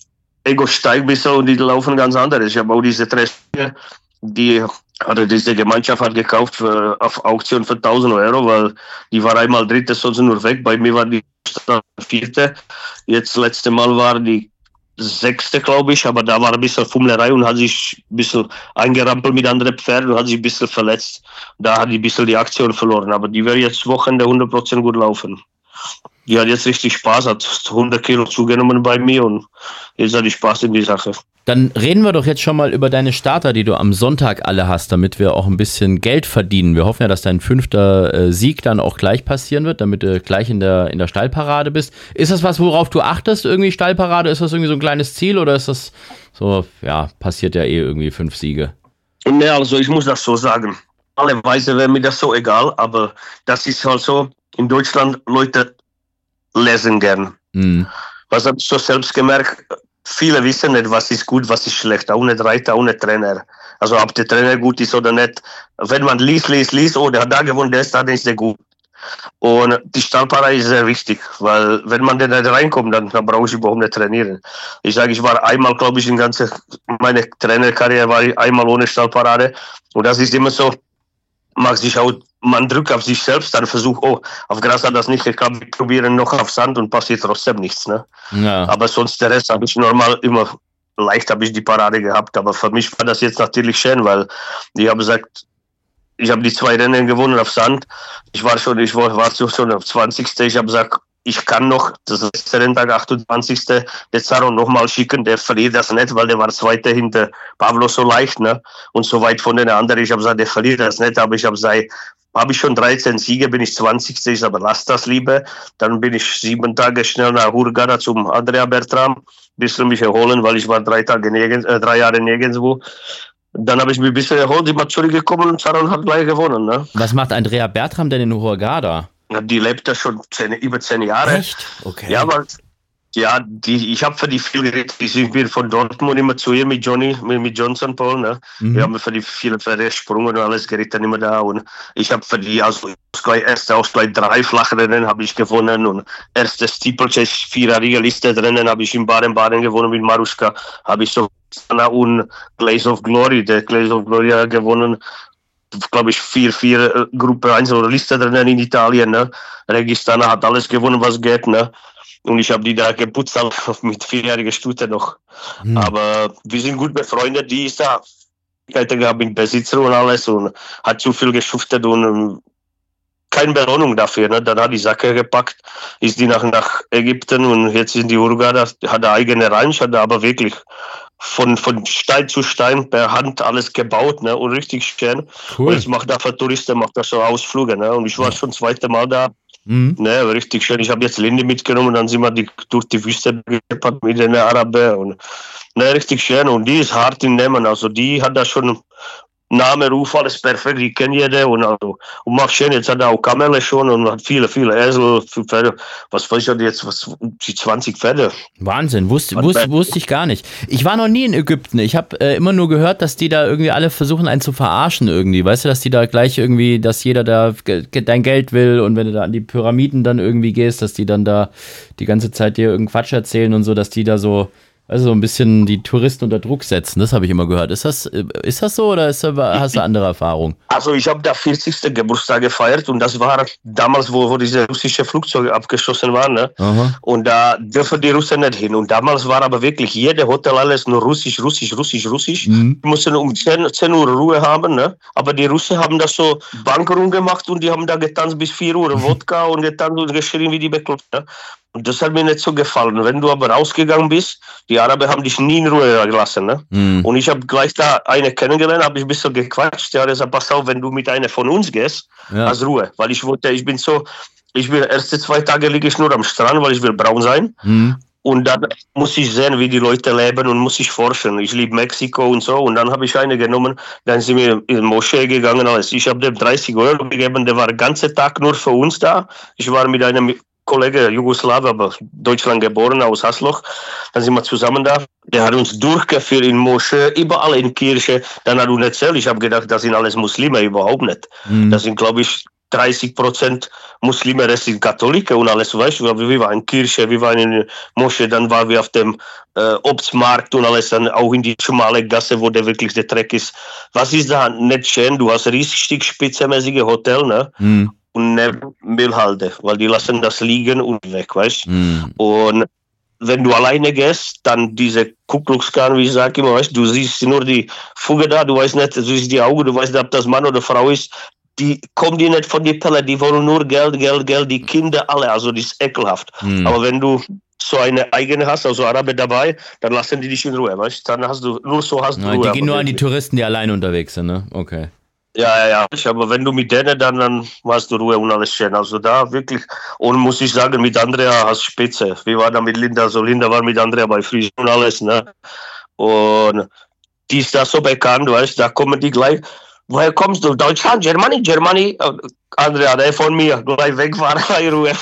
Ego steigt ein bisschen und die laufen ganz anders. Ich habe auch diese Träger, die oder diese Gemeinschaft hat gekauft für, auf Auktion für tausend Euro, weil die war einmal dritte, sonst nur weg. Bei mir war die vierte. Jetzt letzte Mal war die sechste, glaube ich, aber da war ein bisschen Fummlerei und hat sich ein bisschen eingerampelt mit anderen Pferden und hat sich ein bisschen verletzt. Da hat die ein bisschen die Aktion verloren, aber die wird jetzt Wochenende hundert Prozent gut laufen. Die hat jetzt richtig Spaß, hat hundert Kilo zugenommen bei mir und jetzt hat die Spaß in die Sache. Dann reden wir doch jetzt schon mal über deine Starter, die du am Sonntag alle hast, damit wir auch ein bisschen Geld verdienen. Wir hoffen ja, dass dein fünfter äh, Sieg dann auch gleich passieren wird, damit du gleich in der, in der Stallparade bist. Ist das was, worauf du achtest, irgendwie Stallparade? Ist das irgendwie so ein kleines Ziel oder ist das so, ja, passiert ja eh irgendwie fünf Siege? Ne, also ich muss das so sagen. Normalerweise wäre mir das so egal, aber das ist halt so, in Deutschland Leute lesen gern. Mhm. Was habe ich so selbst gemerkt? Viele wissen nicht, was ist gut, was ist schlecht. Auch nicht Reiter, auch nicht Trainer. Also ob der Trainer gut ist oder nicht. Wenn man liest, liest, liest, oh, der hat da gewonnen, der ist da, der ist der gut. Und die Stallparade ist sehr wichtig, weil wenn man da nicht reinkommt, dann, dann brauche ich überhaupt nicht trainieren. Ich sage, ich war einmal, glaube ich, in ganze meine Trainerkarriere war ich einmal ohne Stallparade. Und das ist immer so, mag sich auch, man drückt auf sich selbst, dann versucht, oh, auf Gras hat das nicht geklappt, wir probieren noch auf Sand und passiert trotzdem nichts. Ne? Ja. Aber sonst der Rest habe ich normal immer, leicht habe ich die Parade gehabt. Aber für mich war das jetzt natürlich schön, weil ich habe gesagt, ich habe die zwei Rennen gewonnen auf Sand. Ich war schon, ich war, war schon auf zwanzigsten Ich habe gesagt, ich kann noch das letzte Renntag, achtundzwanzigsten Dezember nochmal schicken. Der verliert das nicht, weil der war Zweiter hinter Pablo so leicht, ne? Und so weit von den anderen. Ich habe gesagt, der verliert das nicht. Aber ich habe gesagt, habe ich schon dreizehn Siege, bin ich zwanzigsten Ich aber lass das lieber. Dann bin ich sieben Tage schnell nach Hurghada zum Andrea Bertram. Bisschen mich erholen, weil ich war drei Tage nirgends, äh, drei Jahre nirgendwo. Dann habe ich mich ein bisschen erholt, ich bin zurückgekommen und Saron hat gleich gewonnen. Ne? Was macht Andrea Bertram denn in Hurghada? Die lebt da schon zehn, über zehn Jahre. Echt? Okay. Ja, aber ja, die, ich habe für die viel geredet. Ich bin von Dortmund immer zu ihr mit Johnny, mit, mit Johnson Paul. Ne? Mhm. Wir haben für die viele Pferde gesprungen und alles geritten immer da. Und ich habe für die also gleich erste Ausgleich drei Flachrennen habe ich gewonnen und erste Steeplechase vierjährige Liste drinnen habe ich in Baden-Baden gewonnen mit Maruschka. Habe ich so und Glaze of Glory, der Glaze of Glory hat gewonnen. Glaube ich, vier, vier Gruppe eins oder Liste drinnen in Italien. Ne? Registana hat alles gewonnen, was geht. Ne? Und ich habe die da geputzt mit vierjähriger Stute noch. Hm. Aber wir sind gut befreundet. Die ist da gehabt mit Besitzer und alles und hat zu viel geschuftet und keine Belohnung dafür. Ne? Dann hat die Sache gepackt, ist die nach, nach Ägypten und jetzt sind die Hurghada, hat eine eigene Ranch, hat aber wirklich von, von Stein zu Stein per Hand alles gebaut, ne? Und richtig schön. Cool. Und jetzt macht da für Touristen, macht da so Ausflüge, ne? Und ich war schon das zweite Mal da. Mhm. Ne, richtig schön. Ich habe jetzt Linde mitgenommen und dann sind wir die, durch die Wüste gepackt mit den Arabern. Und ne, richtig schön. Und die ist hart in Nehmen. Also die hat da schon Name, Ruf, alles perfekt, die kennen jeder und, also, und macht schön, jetzt hat er auch Kamele schon und hat viele, viele Esel, viele Pferde, was weiß ich jetzt, was, die zwanzig Pferde. Wahnsinn, wusste, wusste, wusste ich gar nicht. Ich war noch nie in Ägypten, ich habe äh, immer nur gehört, dass die da irgendwie alle versuchen, einen zu verarschen irgendwie, weißt du, dass die da gleich irgendwie, dass jeder da ge- dein Geld will und wenn du da an die Pyramiden dann irgendwie gehst, dass die dann da die ganze Zeit dir irgendeinen Quatsch erzählen und so, dass die da so, also so ein bisschen die Touristen unter Druck setzen, das habe ich immer gehört. Ist das, ist das so oder ist, hast du andere Erfahrungen? Also ich habe da vierzigsten Geburtstag gefeiert und das war damals, wo, wo diese russischen Flugzeuge abgeschossen waren. Ne? Und da dürfen die Russen nicht hin. Und damals war aber wirklich jede Hotel alles nur russisch, russisch, russisch, russisch. Mhm. Die mussten um zehn Uhr Ruhe haben. Ne? Aber die Russen haben das so Bankrum gemacht und die haben da getanzt bis vier Uhr, Wodka und getanzt und geschrien wie die Bekloppten. Ne? Und das hat mir nicht so gefallen. Wenn du aber rausgegangen bist, die Araber haben dich nie in Ruhe gelassen. Ne? Mm. Und ich habe gleich da eine kennengelernt, habe ich ein bisschen gequatscht. Ja, der sagt, pass auf, wenn du mit einer von uns gehst, ja. Hast Ruhe. Weil ich wollte, ich bin so, ich will, erste zwei Tage liege ich nur am Strand, weil ich will braun sein. Mm. Und dann muss ich sehen, wie die Leute leben und muss ich forschen. Ich liebe Mexiko und so. Und dann habe ich eine genommen, dann sind wir in die Moschee gegangen. Alles. Ich habe dem dreißig Euro gegeben, der war den ganzen Tag nur für uns da. Ich war mit einem Kollege, Jugoslawe, aber Deutschland geboren, aus Hasloch. Dann sind wir zusammen da. Der hat uns durchgeführt in Moschee, überall in Kirche. Dann hat er uns erzählt, ich habe gedacht, das sind alles Muslime, überhaupt nicht. Mhm. Das sind, glaube ich, dreißig Prozent Muslime, das sind Katholiken und alles, weißt du. Wir waren in Kirche, wir waren in Moschee, dann waren wir auf dem äh, Obstmarkt und alles, dann auch in die schmale Gasse, wo der wirklich der Dreck ist. Was ist da nicht schön? Du hast richtig spitzenmäßige Hotel, ne? Mhm. Und eine Müllhalde, weil die lassen das liegen und weg, weißt du. Mm. Und wenn du alleine gehst, dann diese Ku Klux Klan, wie ich sage immer, weißt du, du siehst nur die Fuge da, du weißt nicht, du siehst die Augen, du weißt nicht, ob das Mann oder Frau ist. Die kommen die nicht von die Pelle, die wollen nur Geld, Geld, Geld, die Kinder alle, also das ist ekelhaft. Mm. Aber wenn du so eine eigene hast, also Araber dabei, dann lassen die dich in Ruhe, weißt du, dann hast du, nur so hast du ja, Ruhe. Die gehen nur an die Touristen, die alleine unterwegs sind, ne? Okay. Ja, ja, ja, aber wenn du mit denen, dann, dann hast du Ruhe und alles schön. Also da wirklich, und muss ich sagen, mit Andrea als Spitze. Wir waren da mit Linda, also Linda war mit Andrea bei Frisian und alles, ne. Und die ist da so bekannt, weißt du, da kommen die gleich, woher kommst du? Deutschland, Germany, Germany. Andrea, der von mir gleich weg war, Ruhe.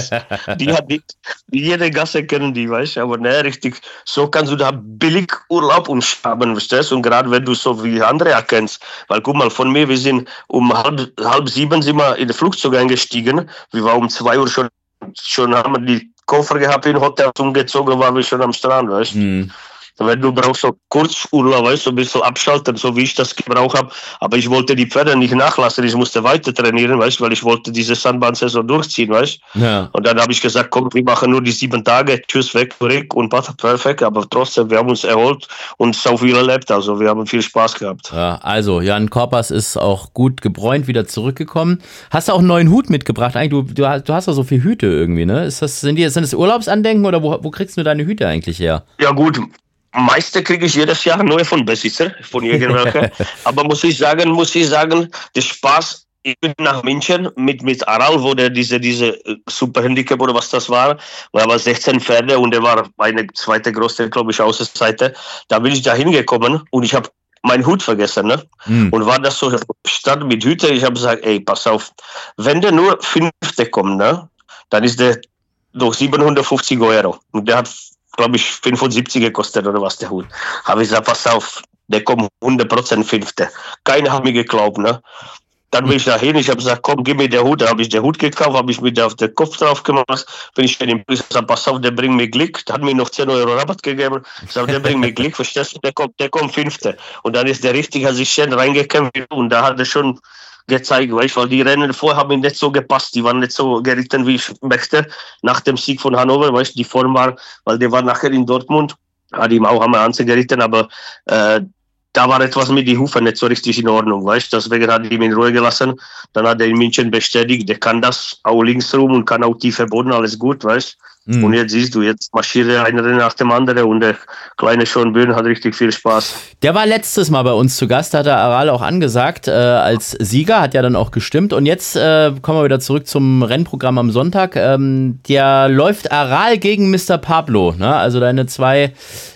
Die hat die, jede Gasse kennen die, weißt du, aber ne, richtig, so kannst du da billig Urlaub und haben, verstehst du, und gerade wenn du so wie Andrea kennst, weil guck mal, von mir, wir sind um halb, halb sieben sind wir in das Flugzeug eingestiegen, wir waren um zwei Uhr schon, schon haben wir die Koffer gehabt in Hotel umgezogen, waren wir schon am Strand, weißt du. Hm. Wenn du brauchst so Kurzurlaub, weißt du, ein bisschen abschalten, so wie ich das gebraucht habe. Aber ich wollte die Pferde nicht nachlassen, ich musste weiter trainieren, weißt du, weil ich wollte diese Sandbahnsaison durchziehen, weißt du. Ja. Und dann habe ich gesagt, komm, wir machen nur die sieben Tage, tschüss, weg, zurück und perfekt. Aber trotzdem, wir haben uns erholt und so viel erlebt, also wir haben viel Spaß gehabt. Ja, also, Jan Korpas ist auch gut gebräunt wieder zurückgekommen. Hast du auch einen neuen Hut mitgebracht? Eigentlich, du, du, du hast ja so viele Hüte irgendwie, ne? Ist das, sind, die, sind das Urlaubsandenken oder wo, wo kriegst du deine Hüte eigentlich her? Ja gut, meiste kriege ich jedes Jahr neue von Besitzer, von irgendwelchen. Aber muss ich sagen, muss ich sagen, der Spaß, ich bin nach München mit, mit Aral, wo der diese, diese Super Handicap oder was das war, weil er war sechzehn Pferde und er war eine zweite größte, glaube ich, Außenseite. Da bin ich da hingekommen und ich habe meinen Hut vergessen, ne? Hm. Und war das so, statt mit Hüte, ich habe gesagt, ey, pass auf, wenn der nur Fünfte kommt, ne, dann ist der doch siebenhundertfünfzig Euro. Und der hat, glaube ich, fünfundsiebzig gekostet oder was der Hut. Habe ich gesagt, pass auf, der kommt hundert Prozent Fünfte. Keiner hat mir geglaubt, ne? Dann bin ich da hin, ich habe gesagt, komm, gib mir den Hut. Da habe ich den Hut gekauft, habe ich mir da auf den Kopf drauf gemacht. Bin ich dann im Bus gesagt, pass auf, der bringt mir Glück. Da hat mir noch zehn Euro Rabatt gegeben. Ich sage, der bringt mir Glück, verstehst du, der kommt, der kommt Fünfte. Und dann ist der richtig, hat sich schön reingekämpft und da hat er schon gezeigt, weißt, weil die Rennen vorher haben nicht so gepasst, die waren nicht so geritten, wie ich möchte, nach dem Sieg von Hannover, weißt, die Form war, weil der war nachher in Dortmund, hat ihm auch am Anfang geritten, aber äh, da war etwas mit den Hufen nicht so richtig in Ordnung, weißt, deswegen hat er ihn in Ruhe gelassen, dann hat er in München bestätigt, der kann das auch links rum und kann auch tiefer Boden, alles gut, weißt. Mhm. Und jetzt siehst du, jetzt marschiert er einer nach dem anderen und der kleine Sean Byrne hat richtig viel Spaß. Der war letztes Mal bei uns zu Gast, hat er Aral auch angesagt, äh, als Sieger, hat ja dann auch gestimmt. Und jetzt äh, kommen wir wieder zurück zum Rennprogramm am Sonntag. Ähm, der läuft Aral gegen Mister Pablo, ne? Also deine zwei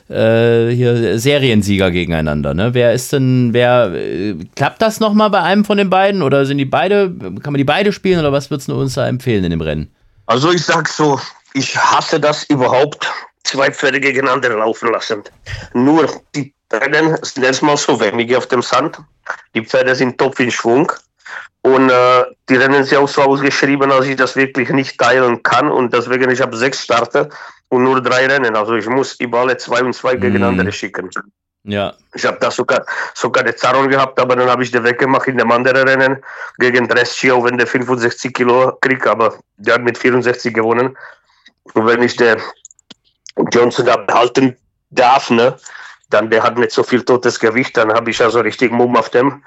äh, hier Seriensieger gegeneinander. Ne? Wer ist denn, wer, äh, klappt das nochmal bei einem von den beiden oder sind die beide, kann man die beide spielen oder was würdest du uns da empfehlen in dem Rennen? Also ich sag so, ich hasse das überhaupt, zwei Pferde gegeneinander laufen lassen. Nur die Pferde sind erstmal so wenige auf dem Sand. Die Pferde sind top in Schwung. Und äh, die Rennen sind auch so ausgeschrieben, dass ich das wirklich nicht teilen kann. Und deswegen, ich habe sechs Starter und nur drei Rennen. Also ich muss überall zwei und zwei gegeneinander mm. schicken. Ja. Ich habe da sogar, sogar den Zaron gehabt, aber dann habe ich den weggemacht in dem anderen Rennen gegen Dresci, auch wenn der fünfundsechzig Kilo kriegt, aber der hat mit vierundsechzig gewonnen. Und wenn ich den Johnson da behalten darf, ne, dann der hat nicht so viel totes Gewicht, dann habe ich also richtig Mumm auf dem.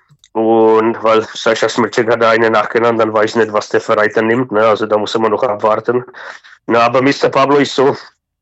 Und weil Sascha Smircek hat da einen nachgenannt, dann weiß ich nicht, was der für Reiter nimmt, ne, also da muss man noch abwarten. Na, aber Mister Pablo ist so,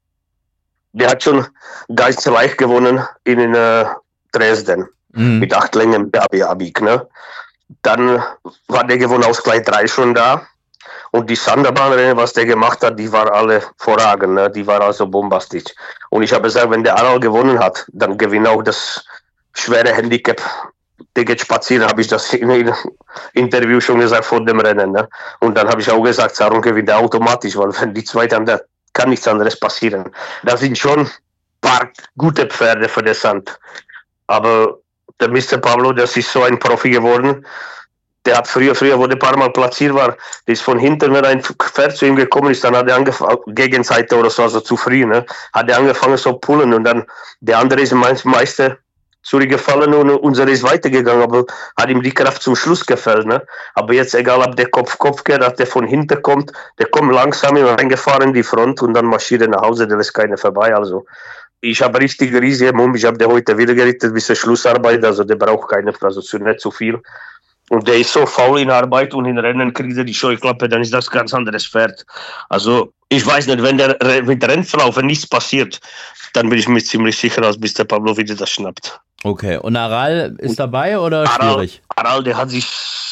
der hat schon ganz leicht gewonnen in äh, Dresden, mhm. mit acht Längen Abik, ne. Dann war der gewonnen aus gleich drei schon da. Und die Sanderbahnrennen, was der gemacht hat, die waren alle vorragend, ne? Die waren also bombastisch. Und ich habe gesagt, wenn der Aral gewonnen hat, dann gewinnt auch das schwere Handicap. Der geht spazieren, habe ich das in einem Interview schon gesagt vor dem Rennen. Ne? Und dann habe ich auch gesagt, Zaron gewinnt er automatisch, weil wenn die zwei dann, da kann nichts anderes passieren. Das sind schon ein paar gute Pferde für den Sand. Aber der Mister Pablo, das ist so ein Profi geworden. Der hat früher, früher, wo der paar Mal platziert war, der ist von hinten, wenn ein Pferd zu ihm gekommen ist, dann hat er angefangen, Gegenseite oder so, also zu früh, ne, hat er angefangen so pullen und dann, der andere ist meistens zurückgefallen und unser ist weitergegangen, aber hat ihm die Kraft zum Schluss gefällt, ne. Aber jetzt, egal ob der Kopf-Kopf geht, dass der von hinten kommt, der kommt langsam reingefahren in die Front und dann marschiert er nach Hause, der lässt keiner vorbei, also. Ich habe richtig riesige Mumm, ich habe den heute wieder geritten, bis zur Schlussarbeit, also der braucht keine, also zu, nicht zu viel. Und der ist so faul in Arbeit und in Rennen kriegt er die Scheuklappe, dann ist das ein ganz anderes Pferd. Also ich weiß nicht, wenn der mit Rennverlauf nichts passiert, dann bin ich mir ziemlich sicher, dass Mister Pablo wieder das schnappt. Okay, und Aral ist dabei oder Aral, schwierig? Aral, der hat sich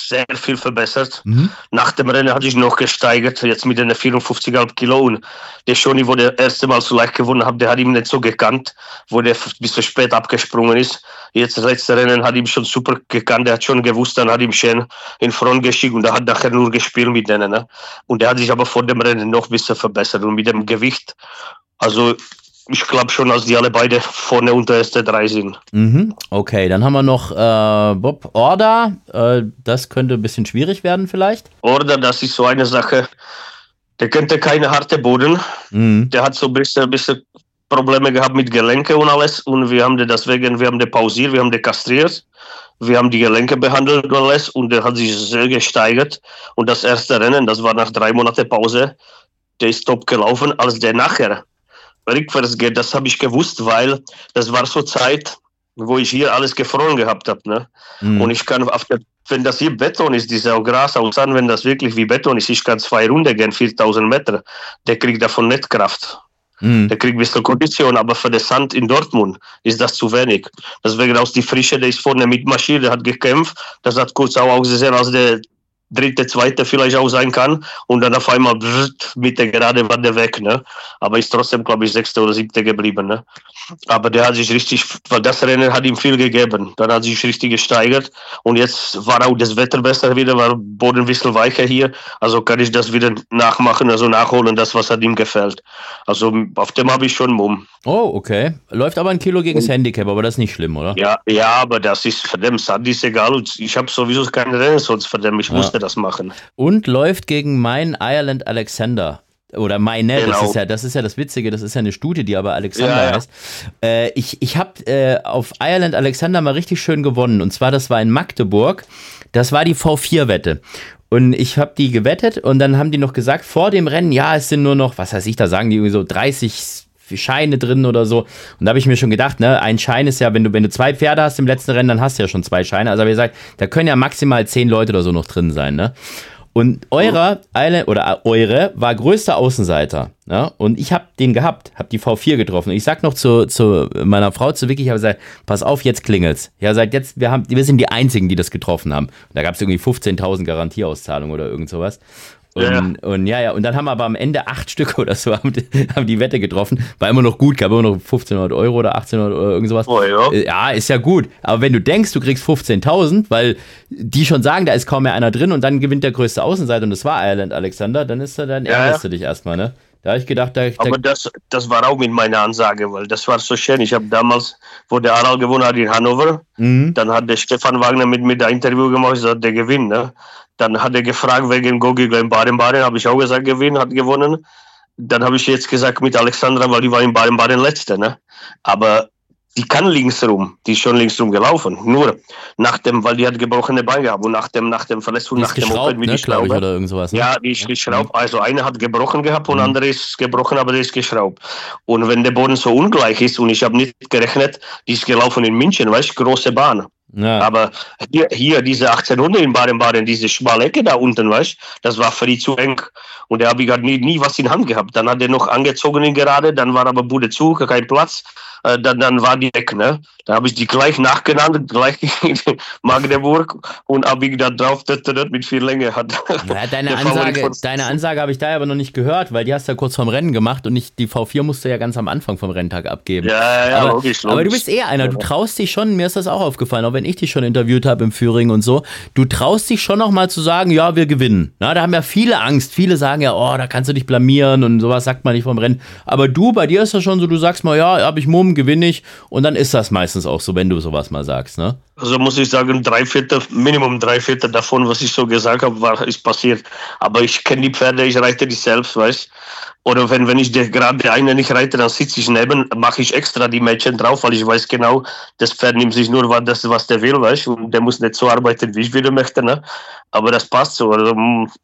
sehr viel verbessert. Mhm. Nach dem Rennen hat sich noch gesteigert, jetzt mit den vierundfünfzig Komma fünf Kilo. Und der Schoni, wo der erste Mal so leicht gewonnen hat, der hat ihm nicht so gekannt, wo der ein bisschen spät abgesprungen ist. Jetzt das letzte Rennen hat ihm schon super gekannt, der hat schon gewusst, dann hat ihm schön in Front geschickt und er hat nachher nur gespielt mit denen. Ne? Und der hat sich aber vor dem Rennen noch ein bisschen verbessert und mit dem Gewicht, also ich glaube schon, dass die alle beide vorne unter erste drei sind. Mhm, okay, dann haben wir noch äh, Bob Orda. Äh, das könnte ein bisschen schwierig werden vielleicht. Orda, das ist so eine Sache, der könnte keine harte Boden. Mhm. Der hat so ein bisschen, ein bisschen Probleme gehabt mit Gelenke und alles. Und wir haben den deswegen, wir haben den pausiert, wir haben den kastriert. Wir haben die Gelenke behandelt und alles. Und der hat sich sehr gesteigert. Und das erste Rennen, das war nach drei Monaten Pause, der ist top gelaufen, als der nachher rückwärts geht, das habe ich gewusst, weil das war so Zeit, wo ich hier alles gefroren gehabt habe. Ne? Mhm. Und ich kann, auf der, wenn das hier Beton ist, dieser Gras aus an, wenn das wirklich wie Beton ist, ich kann zwei Runden gehen, viertausend Meter, der kriegt davon nicht Kraft. Mhm. Der kriegt ein bisschen Kondition, aber für den Sand in Dortmund ist das zu wenig. Deswegen aus die Frische, der ist vorne mitmarschiert, der hat gekämpft, das hat kurz auch ausgesehen, als der dritte, zweite vielleicht auch sein kann und dann auf einmal mit der Gerade war der weg, ne? Aber ist trotzdem, glaube ich, sechste oder siebte geblieben, ne? Aber der hat sich richtig, weil das Rennen hat ihm viel gegeben, dann hat sich richtig gesteigert und jetzt war auch das Wetter besser wieder, war Boden ein bisschen weicher hier, also kann ich das wieder nachmachen, also nachholen, das, was hat ihm gefällt. Also auf dem habe ich schon Mumm. Oh, okay. Läuft aber ein Kilo gegen das Handicap, aber das ist nicht schlimm, oder? Ja, ja, aber das ist für den Sand ist egal. Ich habe sowieso keine Rennen sonst für den. Ich ja. musste das machen. Und läuft gegen mein Ireland Alexander. Oder meine, genau. das ist ja, das ist ja das Witzige, das ist ja eine Stute, die aber Alexander ja, ja. heißt. Äh, ich ich habe äh, auf Ireland Alexander mal richtig schön gewonnen. Und zwar, das war in Magdeburg. Das war die V vier Wette. Und ich habe die gewettet und dann haben die noch gesagt, vor dem Rennen, ja, es sind nur noch, was weiß ich, da sagen die irgendwie so dreißig Scheine drin oder so. Und da habe ich mir schon gedacht, ne, ein Schein ist ja, wenn du, wenn du zwei Pferde hast im letzten Rennen, dann hast du ja schon zwei Scheine. Also habe ich gesagt, da können ja maximal zehn Leute oder so noch drin sein, ne? Und eurer, eine, oder eure, war größter Außenseiter. Ja? Und ich habe den gehabt, habe die V vier getroffen. Und ich sag noch zu, zu meiner Frau, zu Vicky, ich habe gesagt, pass auf, jetzt klingelt's. Ja, seit jetzt, wir haben, wir sind die Einzigen, die das getroffen haben. Und da gab es irgendwie fünfzehntausend Garantieauszahlungen oder irgend sowas. Und ja. und ja, ja, und dann haben wir aber am Ende acht Stück oder so haben die, haben die Wette getroffen. War immer noch gut, gab immer noch fünfzehnhundert Euro oder achtzehnhundert oder irgend sowas. Oh, ja. ja, ist ja gut. Aber wenn du denkst, du kriegst fünfzehntausend, weil die schon sagen, da ist kaum mehr einer drin und dann gewinnt der größte Außenseiter und das war Ireland Alexander, dann ist er, dann ja, ärgerst ja. du dich erstmal, ne? Da habe ich gedacht, da, da aber das, das war auch mit meiner Ansage, weil das war so schön. Ich habe damals, wo der Aral gewonnen hat in Hannover, mhm. dann hat der Stefan Wagner mit mir ein Interview gemacht, so der gewinnt, ne? Dann hat er gefragt wegen Gogi in Baden-Baden, habe ich auch gesagt, gewinnt, hat gewonnen. Dann habe ich jetzt gesagt mit Alexandra, weil die war in Baden-Baden letzte, ne? Aber die kann links rum, die ist schon links rum gelaufen. Nur nach dem, weil die hat gebrochene Beine gehabt und nach dem, nach dem Verletzung, nach dem Open mit ne, die Schraube. Ich, oder irgend sowas, ne? Ja, die ist geschraubt. Also eine hat gebrochen gehabt und mhm. andere ist gebrochen, aber die ist geschraubt. Und wenn der Boden so ungleich ist und ich habe nicht gerechnet, die ist gelaufen in München, weißt du, große Bahn. Ja. Aber hier, hier diese achtzehnhundert in Baden-Baden, diese schmale Ecke da unten, weißt du, das war für die zu eng. Und da habe ich nie, nie was in Hand gehabt. Dann hat er noch angezogen in gerade, dann war aber Bude zu, kein Platz. Äh, dann, dann war die weg, ne? Da habe ich die gleich nachgenannt, gleich in Magdeburg und habe ich da drauf, dass das mit viel Länge hat. Ja, deine Ansage, deine Ansage habe ich da aber noch nicht gehört, weil die hast du ja kurz vorm Rennen gemacht und nicht, die V vier musst du ja ganz am Anfang vom Renntag abgeben. Ja, ja, ja, aber, logisch, logisch. Aber du bist eher einer, du traust dich schon, mir ist das auch aufgefallen, auch wenn ich dich schon interviewt habe im Führing und so, du traust dich schon noch mal zu sagen, ja, wir gewinnen. Na, da haben ja viele Angst, viele sagen ja, oh, da kannst du dich blamieren und sowas sagt man nicht vom Rennen. Aber du, bei dir ist das schon so, du sagst mal, ja, habe ich Mumm, gewinne ich und dann ist das meistens auch so, wenn du sowas mal sagst, ne? Also muss ich sagen, drei Viertel, Minimum drei Viertel davon, was ich so gesagt habe, war, ist passiert. Aber ich kenne die Pferde, ich reite die selbst, weißt. Oder wenn, wenn ich gerade eine nicht reite, dann sitze ich neben, mache ich extra die Mädchen drauf, weil ich weiß genau, das Pferd nimmt sich nur das, was der will, weißt. Und der muss nicht so arbeiten, wie ich wieder möchte, ne? Aber das passt so. Also,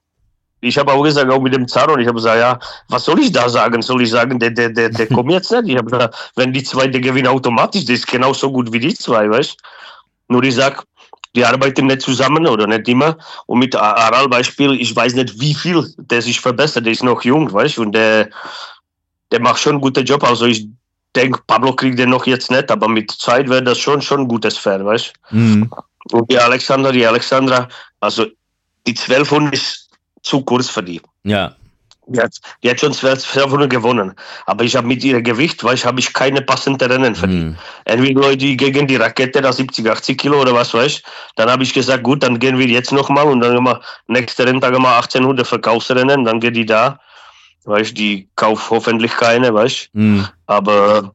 ich habe auch gesagt, auch mit dem Zaron, ich habe gesagt, ja, was soll ich da sagen? Soll ich sagen, der, der, der, der kommt jetzt nicht? Ich habe gesagt, wenn die zwei, der gewinnen automatisch, das ist genauso gut wie die zwei, weißt du? Nur ich sage, die arbeiten nicht zusammen oder nicht immer. Und mit Aral Beispiel, ich weiß nicht, wie viel der sich verbessert, der ist noch jung, weißt du? Und der, der macht schon einen guten Job. Also ich denke, Pablo kriegt den noch jetzt nicht, aber mit Zeit wäre das schon, schon ein gutes Pferd, weißt du? Mhm. Und die Alexandra, die Alexandra, Also die zwölfhundert ist zu kurz für die. Ja. Die hat, die hat schon zwölfhundert gewonnen. Aber ich habe mit ihrem Gewicht, weil ich habe ich keine passenden Rennen für die. Mm. Entweder die gegen die Rakete, da siebzig, achtzig Kilo oder was weiß ich. Dann habe ich gesagt, gut, dann gehen wir jetzt nochmal und dann gehen wir nächsten Renntag mal achtzehnhundert Verkaufsrennen, dann geht die da. Weißt, die kauft hoffentlich keine, weißt. Mm. Aber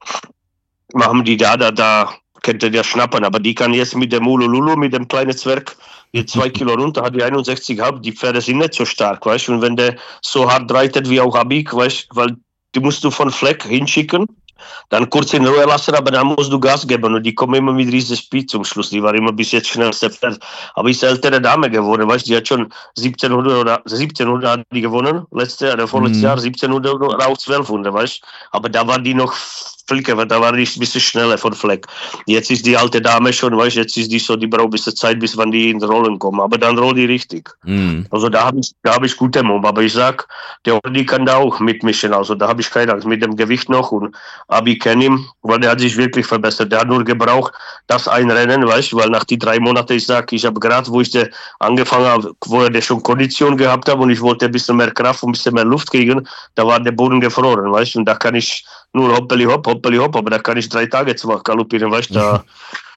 machen die da, da, da könnte der schnappen. Aber die kann jetzt mit dem Ulululu, mit dem kleinen Zwerg, die zwei Kilo runter, hat die einundsechzig Komma fünf. Die Pferde sind nicht so stark, weißt. Und wenn der so hart reitet wie auch Abik, weißt, weil die musst du von Fleck hinschicken, dann kurz in Ruhe lassen, aber dann musst du Gas geben und die kommen immer mit riesen Speed zum Schluss. Die war immer bis jetzt schnellste Pferd. Aber ist eine ältere Dame geworden, weißt du, die hat schon siebzehnhundert oder siebzehnhundert hat die gewonnen, letzte, oder vorletztes mm. Jahr siebzehnhundert oder auch zwölfhundert, weißt du. Aber da war die noch Flicke, weil da war die ein bisschen schneller von Fleck. Jetzt ist die alte Dame schon, weißt du, jetzt ist die so, die braucht ein bisschen Zeit, bis wann die ins Rollen kommen. Aber dann rollt die richtig. Mm. Also da habe ich, da habe ich gute Mumm. Aber ich sag, der Ordi kann da auch mitmischen. Also da habe ich keine Angst mit dem Gewicht noch. Und Abi kenne ihn, weil der hat sich wirklich verbessert. Der hat nur gebraucht, das ein Rennen, weißt du, weil nach die drei Monate, ich sag, ich habe gerade, wo ich der angefangen habe, wo er schon Kondition gehabt habe und ich wollte ein bisschen mehr Kraft und ein bisschen mehr Luft kriegen, da war der Boden gefroren, weißt du, und da kann ich nur hoppeli hopp, hoppeli hopp, aber da kann ich drei Tage zwar galoppieren, weißt du, da,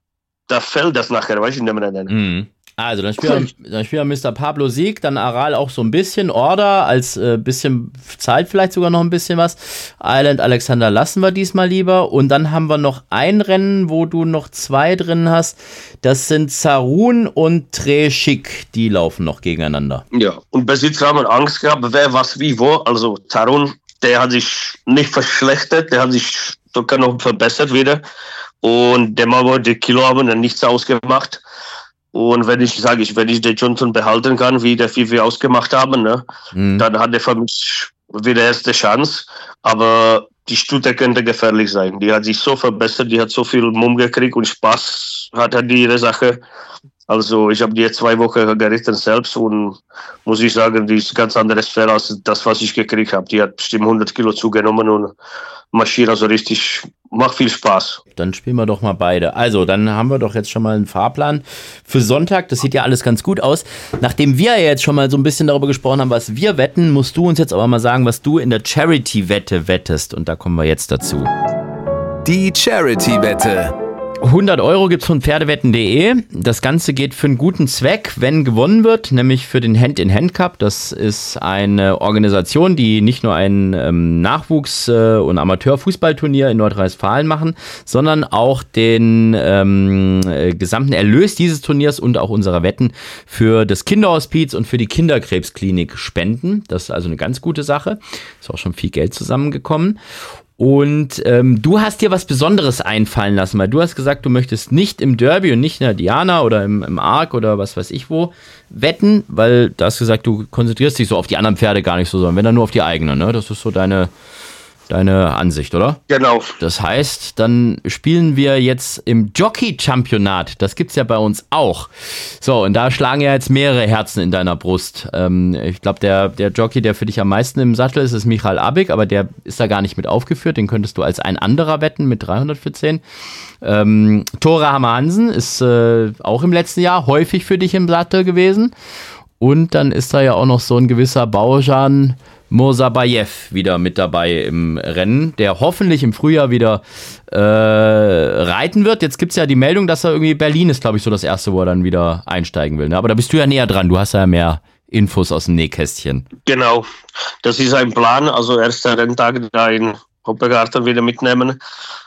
da fällt das nachher, weißt du, in dem Rennen. Mhm. Also, dann spielen wir, spiel wir Mister Pablo Sieg, dann Aral auch so ein bisschen, Order als äh, bisschen, zahlt vielleicht sogar noch ein bisschen was. Island Alexander lassen wir diesmal lieber. Und dann haben wir noch ein Rennen, wo du noch zwei drin hast. Das sind Zarun und Treshik, die laufen noch gegeneinander. Ja, und Besitzer haben Angst gehabt, wer was wie wo. Also Zarun, der hat sich nicht verschlechtert, der hat sich sogar noch verbessert wieder. Und der mal wollte Kilo haben, dann nichts ausgemacht. Und wenn ich sage, ich, wenn ich den Johnson behalten kann, wie der wie wir ausgemacht haben, ne, mhm. dann hat er für mich wieder erste Chance. Aber die Stute könnte gefährlich sein. Die hat sich so verbessert, die hat so viel Mumm gekriegt und Spaß hat er die ihre Sache. Also ich habe die jetzt zwei Wochen geritten selbst und muss ich sagen, die ist ein ganz anderes Pferd als das, was ich gekriegt habe. Die hat bestimmt hundert Kilo zugenommen und marschiert also richtig, macht viel Spaß. Dann spielen wir doch mal beide. Also, dann haben wir doch jetzt schon mal einen Fahrplan für Sonntag. Das sieht ja alles ganz gut aus. Nachdem wir ja jetzt schon mal so ein bisschen darüber gesprochen haben, was wir wetten, musst du uns jetzt aber mal sagen, was du in der Charity-Wette wettest. Und da kommen wir jetzt dazu. Die Charity-Wette. hundert Euro gibt's von Pferdewetten punkt de. Das Ganze geht für einen guten Zweck, wenn gewonnen wird, nämlich für den Hand-in-Hand-Cup. Das ist eine Organisation, die nicht nur ein ähm, Nachwuchs- äh, und Amateurfußballturnier in Nordrhein-Westfalen machen, sondern auch den ähm, äh, gesamten Erlös dieses Turniers und auch unserer Wetten für das Kinderhospiz und für die Kinderkrebsklinik spenden. Das ist also eine ganz gute Sache. Ist auch schon viel Geld zusammengekommen. Und ähm, du hast dir was Besonderes einfallen lassen, weil du hast gesagt, du möchtest nicht im Derby und nicht in der Diana oder im, im Arc oder was weiß ich wo wetten, weil du hast gesagt, du konzentrierst dich so auf die anderen Pferde gar nicht so, sondern wenn dann nur auf die eigenen, ne? Das ist so deine, deine Ansicht, oder? Genau. Das heißt, dann spielen wir jetzt im Jockey-Championat. Das gibt's ja bei uns auch. So, und da schlagen ja jetzt mehrere Herzen in deiner Brust. Ähm, ich glaube, der, der Jockey, der für dich am meisten im Sattel ist, ist Michael Abik, aber der ist da gar nicht mit aufgeführt. Den könntest du als ein anderer wetten mit dreihundert für zehn. Ähm, Tore Hammer Hansen ist äh, auch im letzten Jahr häufig für dich im Sattel gewesen. Und dann ist da ja auch noch so ein gewisser Baujan Mursabayev wieder mit dabei im Rennen, der hoffentlich im Frühjahr wieder äh, reiten wird. Jetzt gibt es ja die Meldung, dass er irgendwie Berlin ist, glaube ich, so das erste, wo er dann wieder einsteigen will. Ne? Aber da bist du ja näher dran. Du hast ja mehr Infos aus dem Nähkästchen. Genau, das ist ein Plan. Also erster Renntag da in Hoppegarten wieder mitnehmen.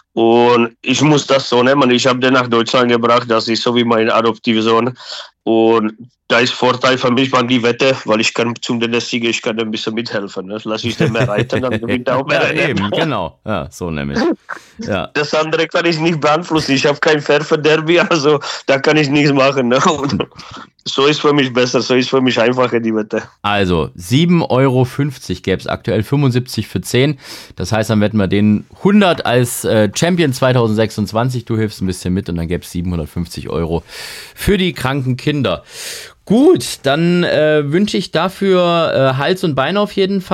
Und ich muss das so nehmen. Ich habe den nach Deutschland gebracht. Das ist so wie mein Adoptivsohn. Und da ist Vorteil für mich, man die Wette, weil ich kann zum den Siege, ich kann ein bisschen mithelfen. Ne? Lass ich den mehr reiten, dann gewinnt er auch mehr. Ja, eben, genau. Ja, so nämlich. Ja. Das andere kann ich nicht beeinflussen. Ich habe kein Pferd für Derby, also da kann ich nichts machen. Ne? Und so ist für mich besser, so ist für mich einfacher die Wette. Also sieben Euro fünfzig gäbe es aktuell, fünfundsiebzig für zehn. Das heißt, dann wetten wir den hundert als äh, Champion zwanzig sechsundzwanzig. Du hilfst ein bisschen mit und dann gäbe es siebenhundertfünfzig Euro für die kranken Kinder. Gut, dann äh, wünsche ich dafür äh, Hals und Bein auf jeden Fall.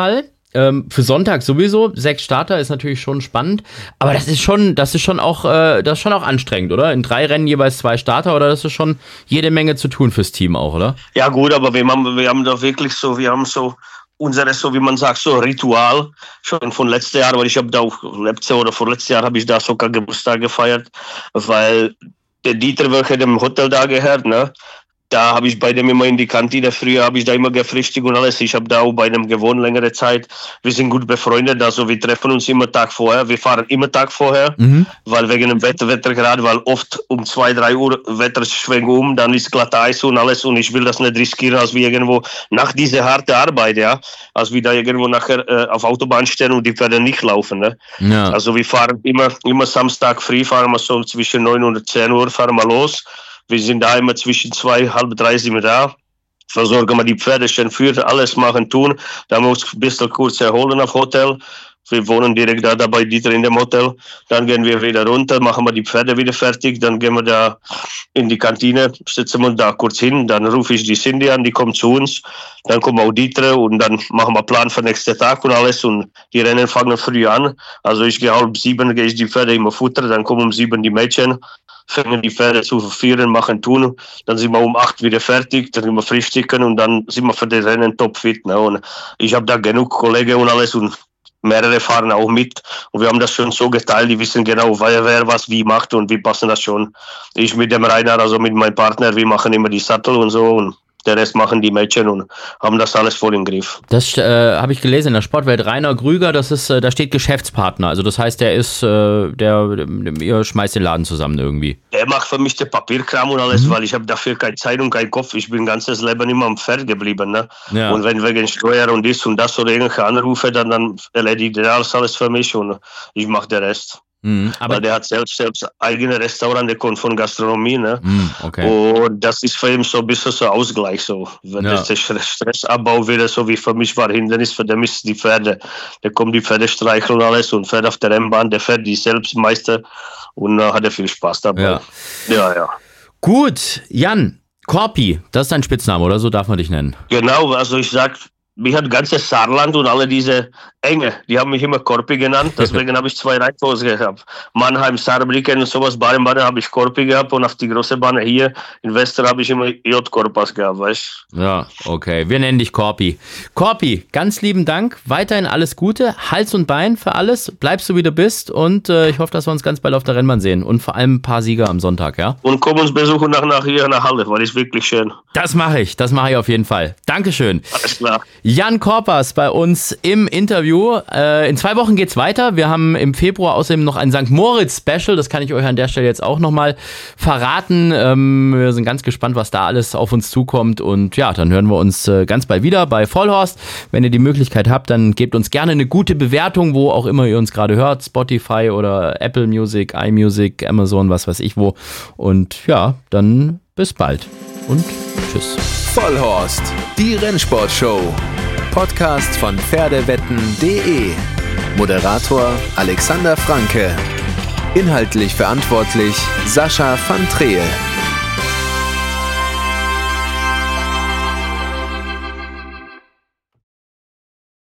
Ähm, für Sonntag sowieso. Sechs Starter ist natürlich schon spannend. Aber das ist schon, das ist schon auch, äh, das ist schon auch anstrengend, oder? In drei Rennen jeweils zwei Starter, oder das ist schon jede Menge zu tun fürs Team auch, oder? Ja gut, aber wir haben, wir haben da wirklich so, wir haben so unsere, so wie man sagt, so Ritual schon von letztes Jahr, weil ich habe da auch letztes oder vorletztes Jahr habe ich da sogar Geburtstag gefeiert, weil der Dieter, welcher dem Hotel da gehört, ne? Da habe ich bei dem immer in die Kantine, früher habe ich da immer gefrühstückt und alles. Ich habe da auch bei dem gewohnt längere Zeit. Wir sind gut befreundet, also wir treffen uns immer Tag vorher. Wir fahren immer Tag vorher, mhm. weil wegen dem Wetter, Wetter gerade, weil oft um zwei, drei Uhr Wetter schwenkt um, dann ist glatt Eis und alles und ich will das nicht riskieren, als wir irgendwo nach dieser harten Arbeit, ja, als wir da irgendwo nachher äh, auf Autobahn stehen und die Pferde nicht laufen, ne? Ja. Also wir fahren immer, immer Samstag früh, fahren wir so zwischen neun und zehn Uhr, fahren wir los. Wir sind da immer zwischen zwei, halb drei sind wir da. Versorgen wir die Pferde, stehen für, alles machen, tun. Da muss ich ein bisschen kurz erholen auf Hotel. Wir wohnen direkt da, da bei Dieter in dem Hotel. Dann gehen wir wieder runter, machen wir die Pferde wieder fertig. Dann gehen wir da in die Kantine, sitzen wir da kurz hin. Dann rufe ich die Cindy an, die kommt zu uns. Dann kommen auch Dieter und dann machen wir Plan für den nächsten Tag und alles. Und die Rennen fangen früh an. Also ich gehe halb sieben, gehe ich die Pferde immer futtern. Dann kommen um sieben die Mädchen, fangen die Pferde zu verführen, machen, tun. Dann sind wir um acht wieder fertig, dann sind wir frühstücken und dann sind wir für die Rennen topfit. Ne? Und ich habe da genug Kollegen und alles und mehrere fahren auch mit und wir haben das schon so geteilt, die wissen genau, wer, wer was wie macht und wir passen das schon. Ich mit dem Rainer, also mit meinem Partner, wir machen immer die Sattel und so und der Rest machen die Mädchen und haben das alles voll im Griff. Das äh, habe ich gelesen in der Sportwelt. Rainer Grüger, das ist, äh, da steht Geschäftspartner. Also das heißt, der ist, äh, der, ihr schmeißt den Laden zusammen irgendwie. Der macht für mich den Papierkram und alles, mhm. weil ich habe dafür keine Zeit und keinen Kopf. Ich bin ganzes Leben immer am Pferd geblieben. Ne? Ja. Und wenn wegen Steuer und dies und das oder irgendwelche Anrufe, dann, dann erledigt der alles, alles für mich und ich mache den Rest. Mhm, aber weil der hat selbst, selbst eigene Restaurant, der kommt von Gastronomie, ne? Mhm, okay. Und das ist für ihn so ein bisschen so Ausgleich, so. Wenn ja. der Stressabbau wieder so wie für mich war, Hindernis, für den ist die Pferde. Der kommt die Pferde streicheln und alles und fährt auf der Rennbahn, der fährt die selbst Meister und uh, hat er viel Spaß dabei. Ja. ja, ja. Gut, Jan, Korpi, das ist dein Spitzname, oder? So darf man dich nennen. Genau, also ich sag, mich hat ganzes Saarland und alle diese Enge, die haben mich immer Korpi genannt, deswegen habe ich zwei Reitpose gehabt. Mannheim, Saarbrücken und sowas, Baden-Baden habe ich Korpi gehabt und auf die große Bahn hier in Westen habe ich immer J-Korpas gehabt, weißt du? Ja, okay, wir nennen dich Korpi. Korpi, ganz lieben Dank, weiterhin alles Gute, Hals und Bein für alles, bleibst du wie du bist und äh, ich hoffe, dass wir uns ganz bald auf der Rennbahn sehen und vor allem ein paar Sieger am Sonntag, ja? Und komm uns besuchen nach, nach hier in der Halle, weil es wirklich schön. Das mache ich, das mache ich auf jeden Fall. Dankeschön. Alles klar. Jan Korpas bei uns im Interview. Äh, in zwei Wochen geht's weiter. Wir haben im Februar außerdem noch ein Sankt Moritz-Special. Das kann ich euch an der Stelle jetzt auch nochmal verraten. Ähm, wir sind ganz gespannt, was da alles auf uns zukommt. Und ja, dann hören wir uns äh, ganz bald wieder bei Vollhorst. Wenn ihr die Möglichkeit habt, dann gebt uns gerne eine gute Bewertung, wo auch immer ihr uns gerade hört. Spotify oder Apple Music, iMusic, Amazon, was weiß ich wo. Und ja, dann bis bald. Und tschüss. Vollhorst, die Rennsportshow. Podcast von Pferdewetten punkt de. Moderator Alexander Franke. Inhaltlich verantwortlich Sascha van Treel.